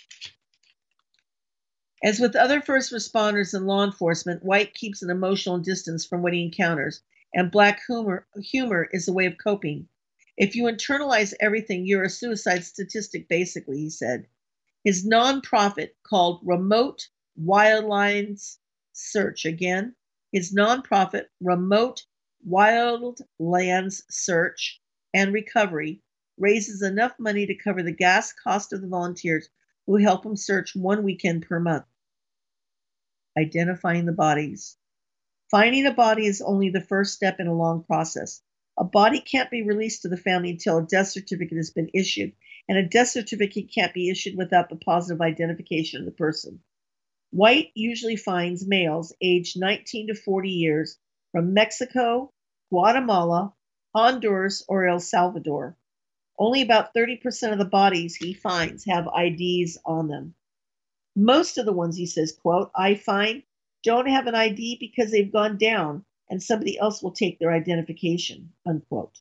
As with other first responders and law enforcement, White keeps an emotional distance from what he encounters, and black humor is a way of coping. If you internalize everything, you're a suicide statistic, basically, he said. His nonprofit called Remote Wildlands Search, again, his nonprofit Remote Wildlands Search and Recovery raises enough money to cover the gas cost of the volunteers who help him search 1 weekend per month. Identifying the bodies. Finding a body is only the first step in a long process. A body can't be released to the family until a death certificate has been issued, and a death certificate can't be issued without the positive identification of the person. White usually finds males aged 19 to 40 years from Mexico, Guatemala, Honduras, or El Salvador. Only about 30% of the bodies he finds have IDs on them. Most of the ones, he says, quote, I find don't have an ID because they've gone down and somebody else will take their identification, unquote.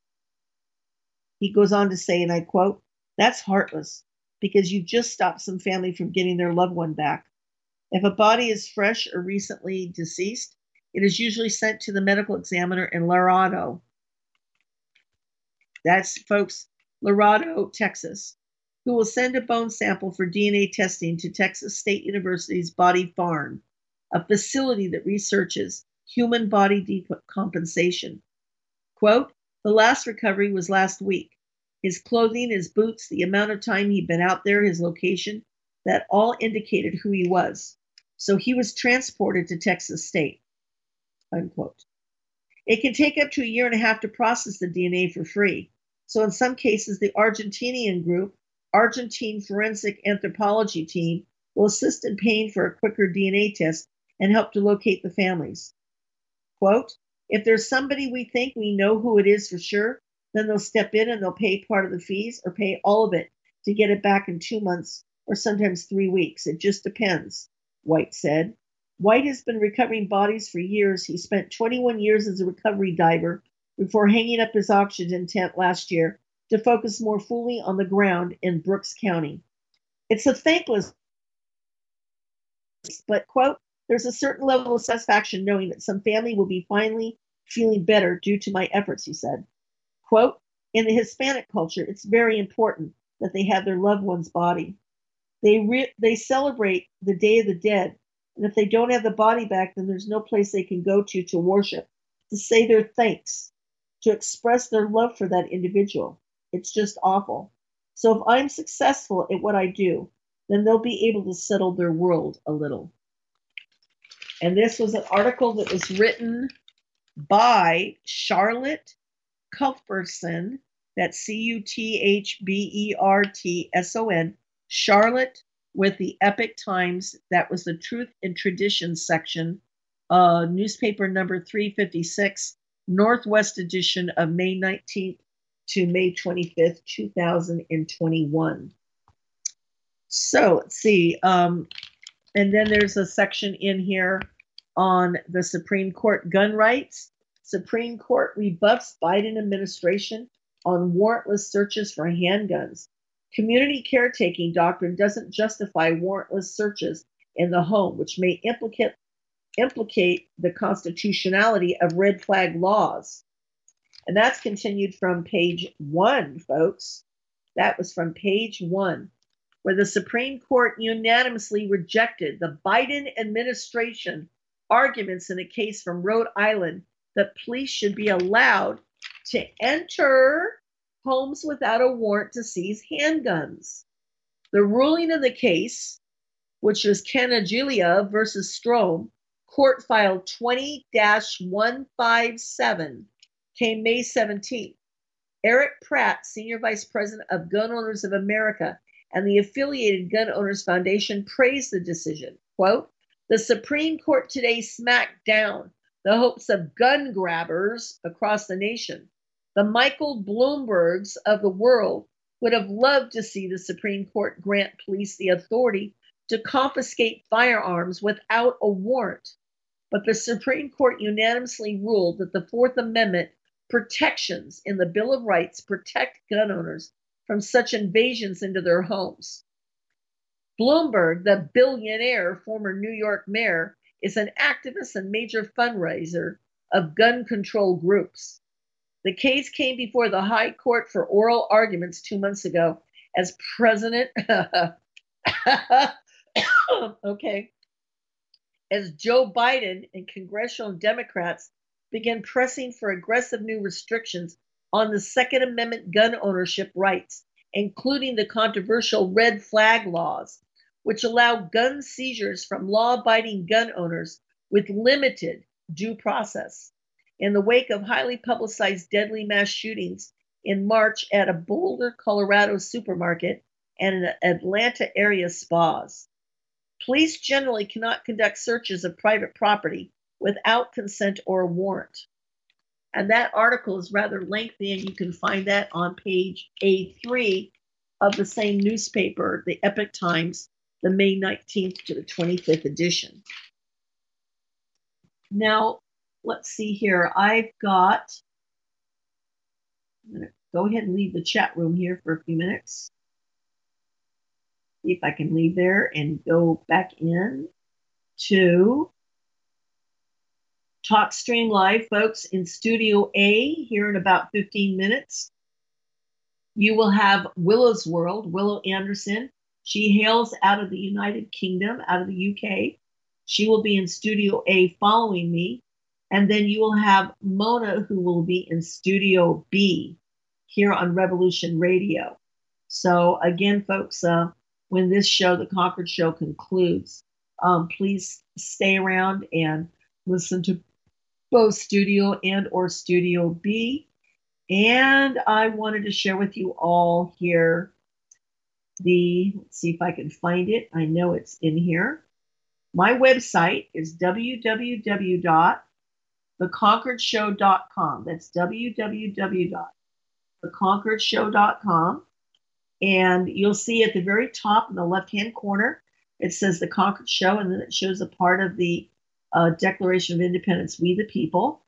He goes on to say, and I quote, that's heartless because you just stopped some family from getting their loved one back. If a body is fresh or recently deceased, it is usually sent to the medical examiner in Laredo. That's, folks, Laredo, Texas, who will send a bone sample for DNA testing to Texas State University's Body Farm, a facility that researches human body decompensation. Quote, the last recovery was last week. His clothing, his boots, the amount of time he'd been out there, his location, that all indicated who he was. So he was transported to Texas State, unquote. It can take up to 1.5 years to process the DNA for free. So in some cases, the Argentinian group, Argentine Forensic Anthropology Team, will assist in paying for a quicker DNA test and help to locate the families. Quote, if there's somebody we think we know who it is for sure, then they'll step in and they'll pay part of the fees or pay all of it to get it back in 2 months or sometimes 3 weeks. It just depends, White said. White has been recovering bodies for years. He spent 21 years as a recovery diver before hanging up his oxygen tent last year to focus more fully on the ground in Brooks County. It's a thankless, but, quote, there's a certain level of satisfaction knowing that some family will be finally feeling better due to my efforts, he said. Quote, in the Hispanic culture, it's very important that they have their loved one's body. They celebrate the Day of the Dead, and if they don't have the body back, then there's no place they can go to worship, to say their thanks, to express their love for that individual. It's just awful. So if I'm successful at what I do, then they'll be able to settle their world a little. And this was an article that was written by Charlotte Cuthbertson, that's Cuthbertson, Charlotte, with the Epic Times. That was the Truth and Tradition section, newspaper number 356, Northwest edition of May 19th to May 25th, 2021. So let's see. And then there's a section in here on the Supreme Court gun rights. Supreme Court rebuffs Biden administration on warrantless searches for handguns. Community caretaking doctrine doesn't justify warrantless searches in the home, which may implicate the constitutionality of red flag laws. And that's continued from page 1, folks. That was from page 1, where the Supreme Court unanimously rejected the Biden administration arguments in a case from Rhode Island that police should be allowed to enter homes without a warrant to seize handguns. The ruling of the case, which was Canaglia versus Strom, court file 20-157, came May 17th. Eric Pratt, Senior Vice President of Gun Owners of America and the affiliated Gun Owners Foundation, praised the decision. Quote, the Supreme Court today smacked down the hopes of gun grabbers across the nation. The Michael Bloombergs of the world would have loved to see the Supreme Court grant police the authority to confiscate firearms without a warrant. But the Supreme Court unanimously ruled that the Fourth Amendment protections in the Bill of Rights protect gun owners from such invasions into their homes. Bloomberg, the billionaire former New York mayor, is an activist and major fundraiser of gun control groups. The case came before the High Court for oral arguments 2 months ago as President, as Joe Biden and congressional Democrats began pressing for aggressive new restrictions on the Second Amendment gun ownership rights, including the controversial red flag laws, which allow gun seizures from law-abiding gun owners with limited due process. In the wake of highly publicized deadly mass shootings in March at a Boulder, Colorado supermarket and in Atlanta area spas, police generally cannot conduct searches of private property without consent or a warrant. And that article is rather lengthy, and you can find that on page A3 of the same newspaper, the Epic Times, the May 19th to the 25th edition. Now, let's see here. I'm going to go ahead and leave the chat room here for a few minutes. See if I can leave there and go back in to TalkStream Live, folks, in Studio A here in about 15 minutes. You will have Willow's World, Willow Anderson. She hails out of the United Kingdom, out of the UK. She will be in Studio A following me. And then you will have Mona, who will be in Studio B here on Revolution Radio. So again, folks, when this show, The Concord Show, concludes, please stay around and listen to both Studio and or Studio B. And I wanted to share with you all here let's see if I can find it. I know it's in here. My website is www.theconqueredshow.com. That's www.theconqueredshow.com. And you'll see at the very top in the left-hand corner, it says The Conquered Show, and then it shows a part of the Declaration of Independence, We the People.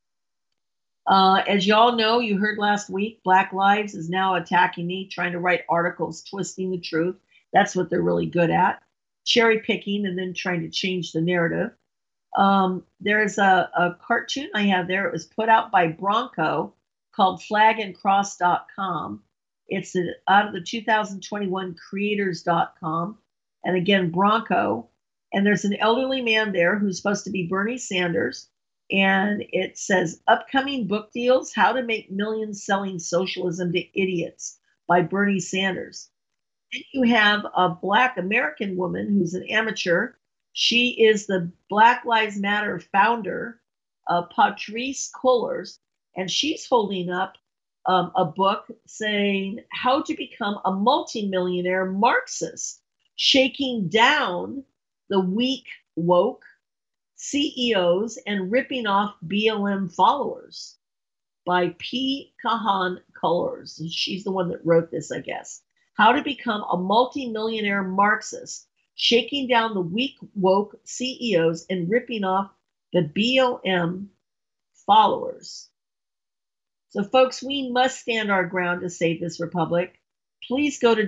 As y'all know, you heard last week, Black Lives is now attacking me, trying to write articles, twisting the truth. That's what they're really good at. Cherry picking and then trying to change the narrative. There's a cartoon I have there. It was put out by Bronco called flagandcross.com. It's out of the 2021 creators.com. And again, Bronco. And there's an elderly man there who's supposed to be Bernie Sanders. And it says, Upcoming Book Deals, How to Make Millions Selling Socialism to Idiots by Bernie Sanders. Then you have a Black American woman who's an amateur. She is the Black Lives Matter founder, Patrisse Cullors, and she's holding up a book saying how to become a multimillionaire Marxist, shaking down the weak woke CEOs and ripping off BLM followers by P. Kahan Cullors. She's the one that wrote this, I guess. How to become a multimillionaire Marxist, shaking down the weak woke CEOs and ripping off the BLM followers. So, folks, we must stand our ground to save this republic. Please go to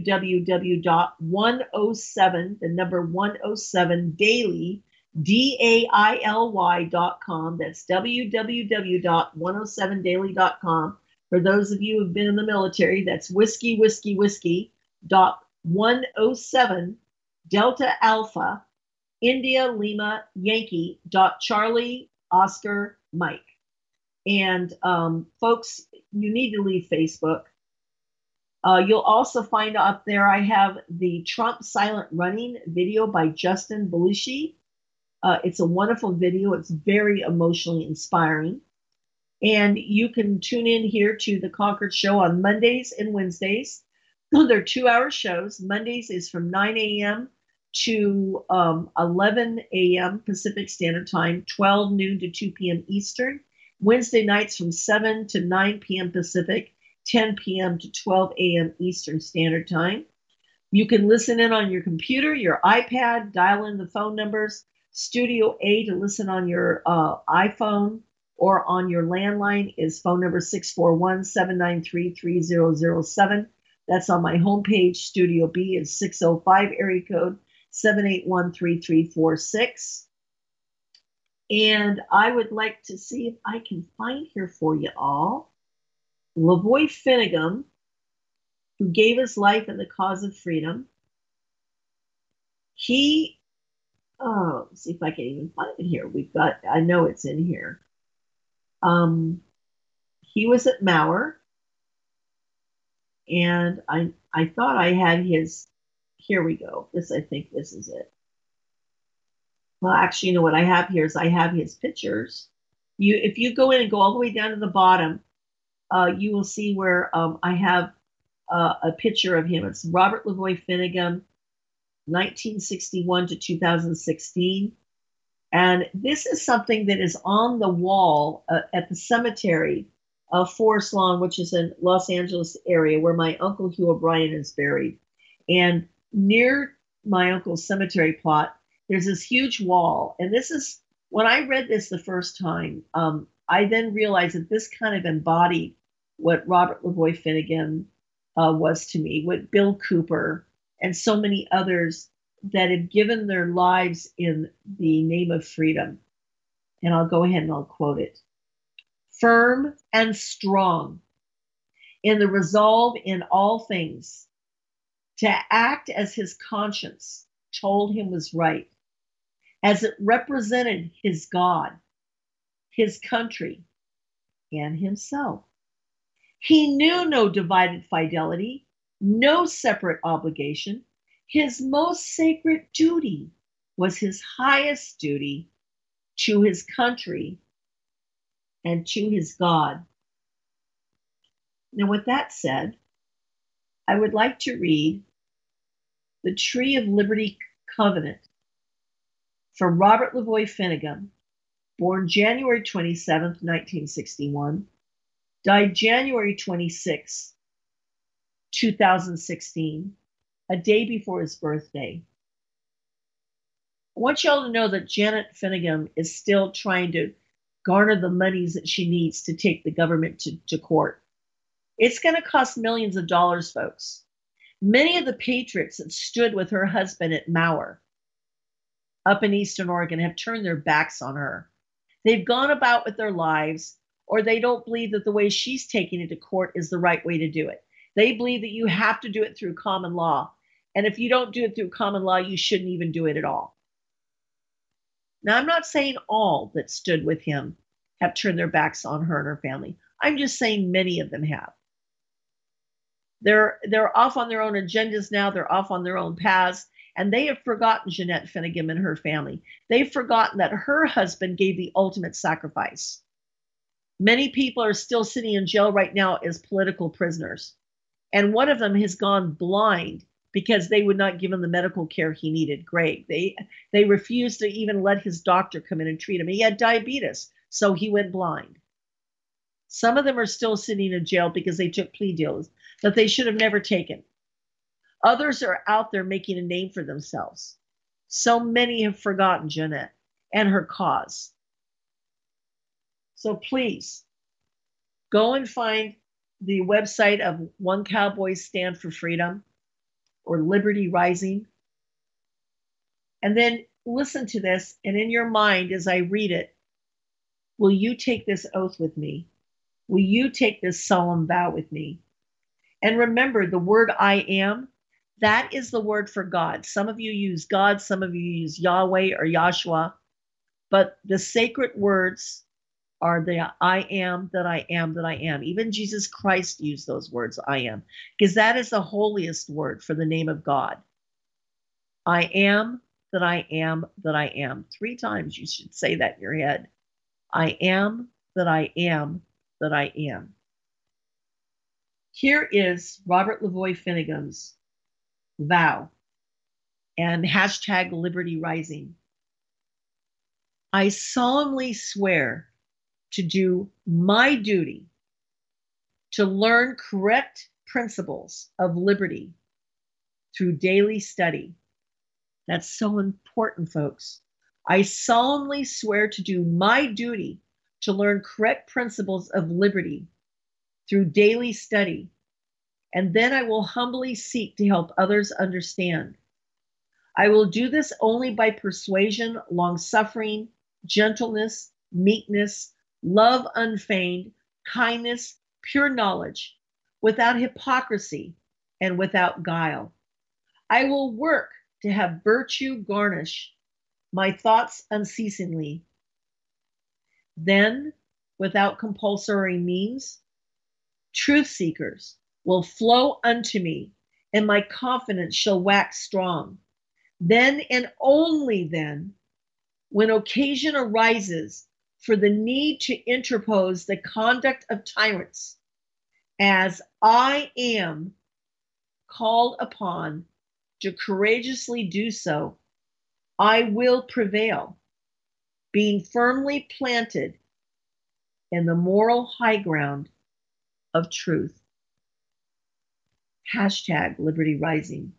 www.107, the number 107 daily, DAILY.com. That's www.107daily.com. For those of you who've been in the military, that's whiskey.107 Delta Alpha India Lima Yankee Charlie Oscar Mike. And folks, you need to leave Facebook. You'll also find up there I have the Trump Silent Running video by Justin Belushi. It's a wonderful video. It's very emotionally inspiring. And you can tune in here to The Conquered Show on Mondays and Wednesdays. They're 2-hour shows. Mondays is from 9 a.m. to 11 a.m. Pacific Standard Time, 12 noon to 2 p.m. Eastern. Wednesday nights from 7 to 9 p.m. Pacific, 10 p.m. to 12 a.m. Eastern Standard Time. You can listen in on your computer, your iPad, dial in the phone numbers, Studio A to listen on your iPhone, or on your landline is phone number 641-793-3007. That's on my homepage. Studio B is 605 area code 781-3346. And I would like to see if I can find here for you all Lavoy Finnegum, who gave his life in the cause of freedom. Let's see if I can even find it here. I know it's in here. He was at Mauer, and I thought I had his, here we go. I think this is it. Well, actually, you know what I have here is I have his pictures. If you go in and go all the way down to the bottom, you will see where I have a picture of him. It's Robert Lavoy Finnegum, 1961 to 2016. And this is something that is on the wall at the cemetery of Forest Lawn, which is in Los Angeles area, where my uncle Hugh O'Brien is buried. And near my uncle's cemetery plot, there's this huge wall. And this is, when I read this the first time, I then realized that this kind of embodied what Robert Lavoy Finnegum was to me, what Bill Cooper and so many others that have given their lives in the name of freedom. And I'll go ahead and I'll quote it. Firm and strong in the resolve in all things to act as his conscience told him was right, as it represented his God, his country, and himself. He knew no divided fidelity, no separate obligation. His most sacred duty was his highest duty to his country and to his God. Now, with that said, I would like to read the Tree of Liberty Covenant for Robert Lavoie Finnegum, born January 27th, 1961, died January 26, 2016, a day before his birthday. I want y'all to know that Janet Finnegum is still trying to garner the monies that she needs to take the government to court. It's going to cost millions of dollars, folks. Many of the patriots that stood with her husband at Mauer up in Eastern Oregon have turned their backs on her. They've gone about with their lives, or they don't believe that the way she's taking it to court is the right way to do it. They believe that you have to do it through common law. And if you don't do it through common law, you shouldn't even do it at all. Now, I'm not saying all that stood with him have turned their backs on her and her family. I'm just saying many of them have. They're off on their own agendas now. They're off on their own paths. And they have forgotten Jeanette Finnegum and her family. They've forgotten that her husband gave the ultimate sacrifice. Many people are still sitting in jail right now as political prisoners. And one of them has gone blind because they would not give him the medical care he needed. Greg, they refused to even let his doctor come in and treat him. He had diabetes, so he went blind. Some of them are still sitting in jail because they took plea deals that they should have never taken. Others are out there making a name for themselves. So many have forgotten Jeanette and her cause. So please, go and find the website of One Cowboy Stand for Freedom or Liberty Rising. And then listen to this, and in your mind as I read it, will you take this oath with me? Will you take this solemn vow with me? And remember, the word I am, that is the word for God. Some of you use God, some of you use Yahweh or Yahshua, but the sacred words are the I am that I am that I am. Even Jesus Christ used those words, I am, because that is the holiest word for the name of God. I am that I am that I am. 3 times you should say that in your head. I am that I am that I am. Here is Robert Lavoie Finnegum's vow and hashtag Liberty Rising. I solemnly swear to do my duty to learn correct principles of liberty through daily study. That's so important, folks. I solemnly swear to do my duty to learn correct principles of liberty through daily study, and then I will humbly seek to help others understand. I will do this only by persuasion, long-suffering, gentleness, meekness, love unfeigned, kindness, pure knowledge, without hypocrisy and without guile. I will work to have virtue garnish my thoughts unceasingly. Then, without compulsory means, truth seekers will flow unto me, and my confidence shall wax strong. Then and only then, when occasion arises for the need to interpose the conduct of tyrants, as I am called upon to courageously do so, I will prevail, being firmly planted in the moral high ground of truth. Hashtag Liberty Rising.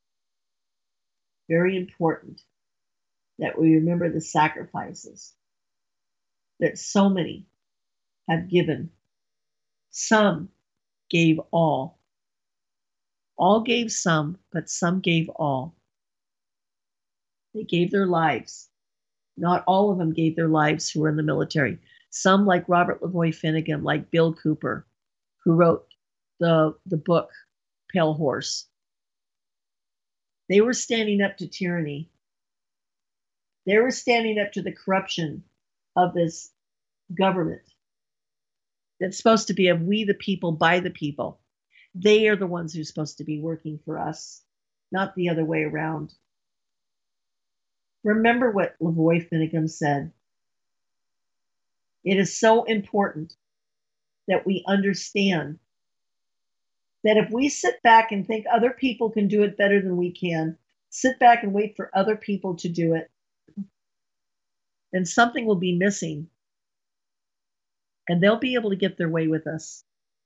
Very important that we remember the sacrifices that so many have given. Some gave all. All gave some, but some gave all. They gave their lives. Not all of them gave their lives who were in the military. Some, like Robert Lavoie Finnegum, like Bill Cooper, who wrote the book Pale Horse. They were standing up to tyranny. They were standing up to the corruption of this government that's supposed to be of we the people, by the people. They are the ones who are supposed to be working for us, not the other way around. Remember what Lavoie Finnegum said. It is so important that we understand that if we sit back and think other people can do it better than we can, sit back and wait for other people to do it, then something will be missing. And they'll be able to get their way with us.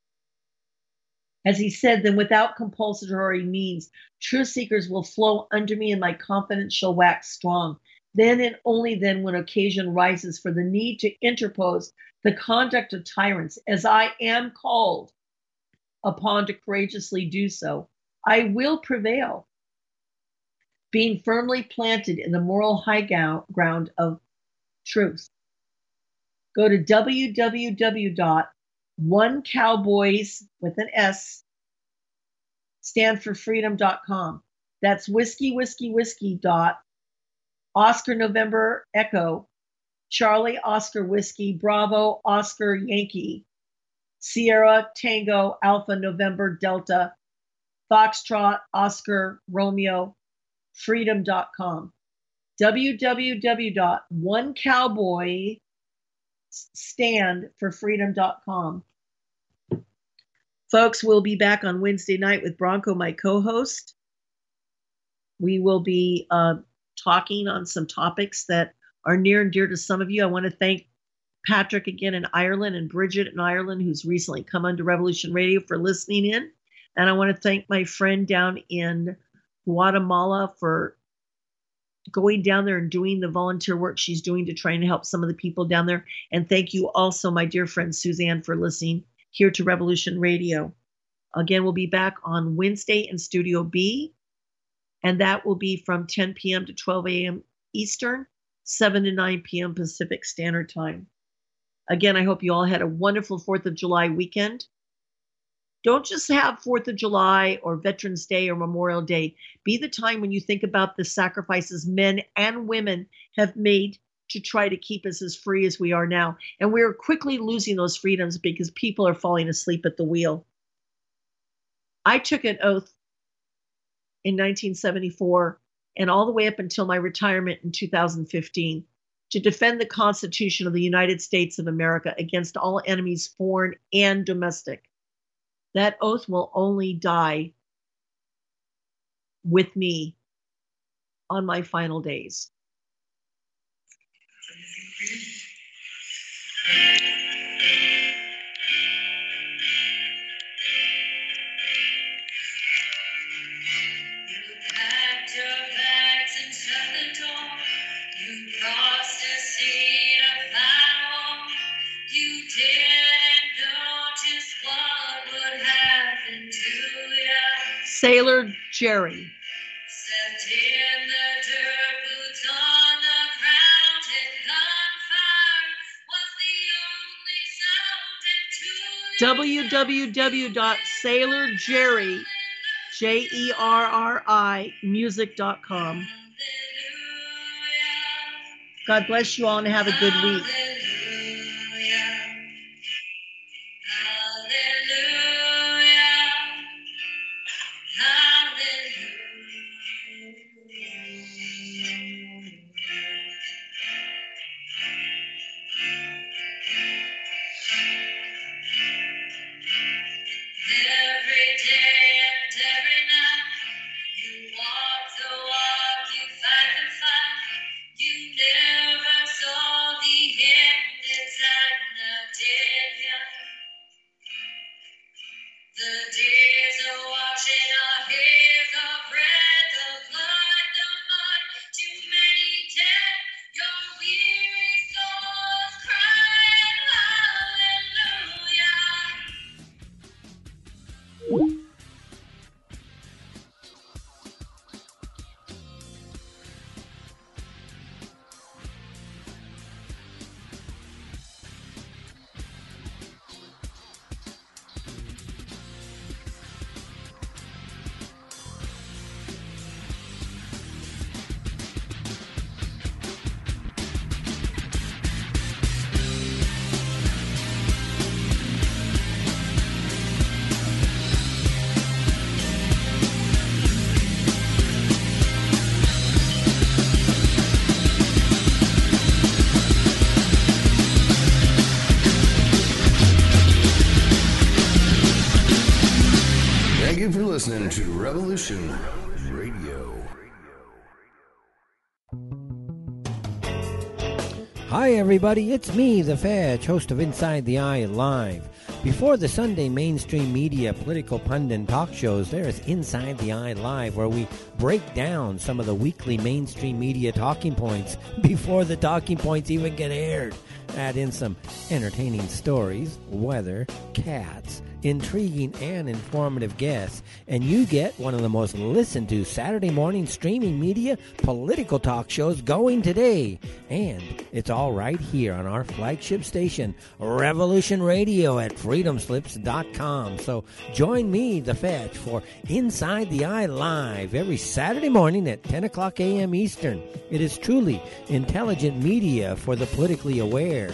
As he said, then without compulsory means, truth seekers will flow under me and my confidence shall wax strong. Then and only then when occasion rises for the need to interpose the conduct of tyrants, as I am called upon to courageously do so, I will prevail, being firmly planted in the moral high ground of truth. Go to www.onecowboys with an S, stand for freedom.com. That's whiskey dot Oscar November Echo, Charlie Oscar Whiskey, Bravo Oscar Yankee, Sierra Tango Alpha November Delta, Foxtrot Oscar Romeo, freedom.com. www.onecowboy stand for freedom.com. Folks, we'll be back on Wednesday night with Bronco, my co-host. We will be talking on some topics that are near and dear to some of you. I want to thank Patrick again in Ireland and Bridget in Ireland, who's recently come onto Revolution Radio, for listening in. And I want to thank my friend down in Guatemala for going down there and doing the volunteer work she's doing to try and help some of the people down there. And thank you also, my dear friend Suzanne, for listening here to Revolution Radio. Again, we'll be back on Wednesday in Studio B, and that will be from 10 p.m. to 12 a.m. Eastern, 7 to 9 p.m. Pacific Standard Time. Again, I hope you all had a wonderful 4th of July weekend. Don't just have 4th of July or Veterans Day or Memorial Day. Be the time when you think about the sacrifices men and women have made to try to keep us as free as we are now. And we're quickly losing those freedoms because people are falling asleep at the wheel. I took an oath in 1974 and all the way up until my retirement in 2015 to defend the Constitution of the United States of America against all enemies, foreign and domestic. That oath will only die with me on my final days. Sailor Jerry. www.sailorjerry.music.com. God bless you all and have a good week. listening to Revolution Radio. Hi, everybody. It's me, The Fetch, host of Inside the Eye Live. Before the Sunday mainstream media political pundit talk shows, there is Inside the Eye Live, where we break down some of the weekly mainstream media talking points before the talking points even get aired. Add in some entertaining stories, weather, cats, intriguing and informative guests, and you get one of the most listened to Saturday morning streaming media political talk shows going today. And it's all right here on our flagship station, Revolution Radio at freedomslips.com. So join me, The Fetch, for Inside the Eye Live every Saturday morning at 10 o'clock a.m. Eastern. It is truly intelligent media for the politically aware.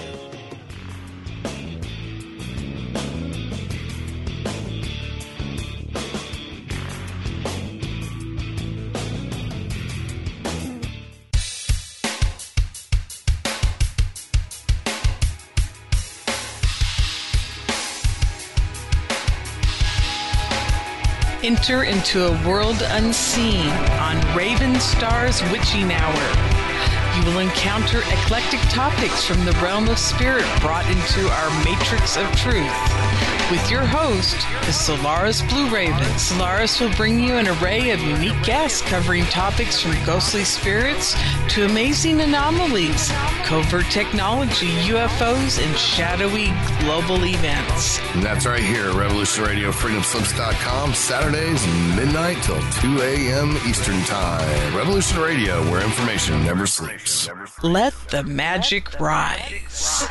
Enter into a world unseen on Raven Star's Witching Hour. You will encounter eclectic topics from the realm of spirit brought into our matrix of truth. With your host, the Solaris Blue Raven. Solaris will bring you an array of unique guests covering topics from ghostly spirits to amazing anomalies, covert technology, UFOs, and shadowy global events. And that's right here at Revolution Radio, freedomslips.com, Saturdays, midnight till 2 a.m. Eastern Time. Revolution Radio, where information never sleeps. Let the magic rise.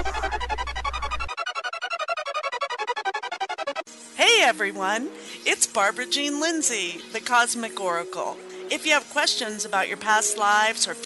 Hey everyone, it's Barbara Jean Lindsay, the Cosmic Oracle. If you have questions about your past lives or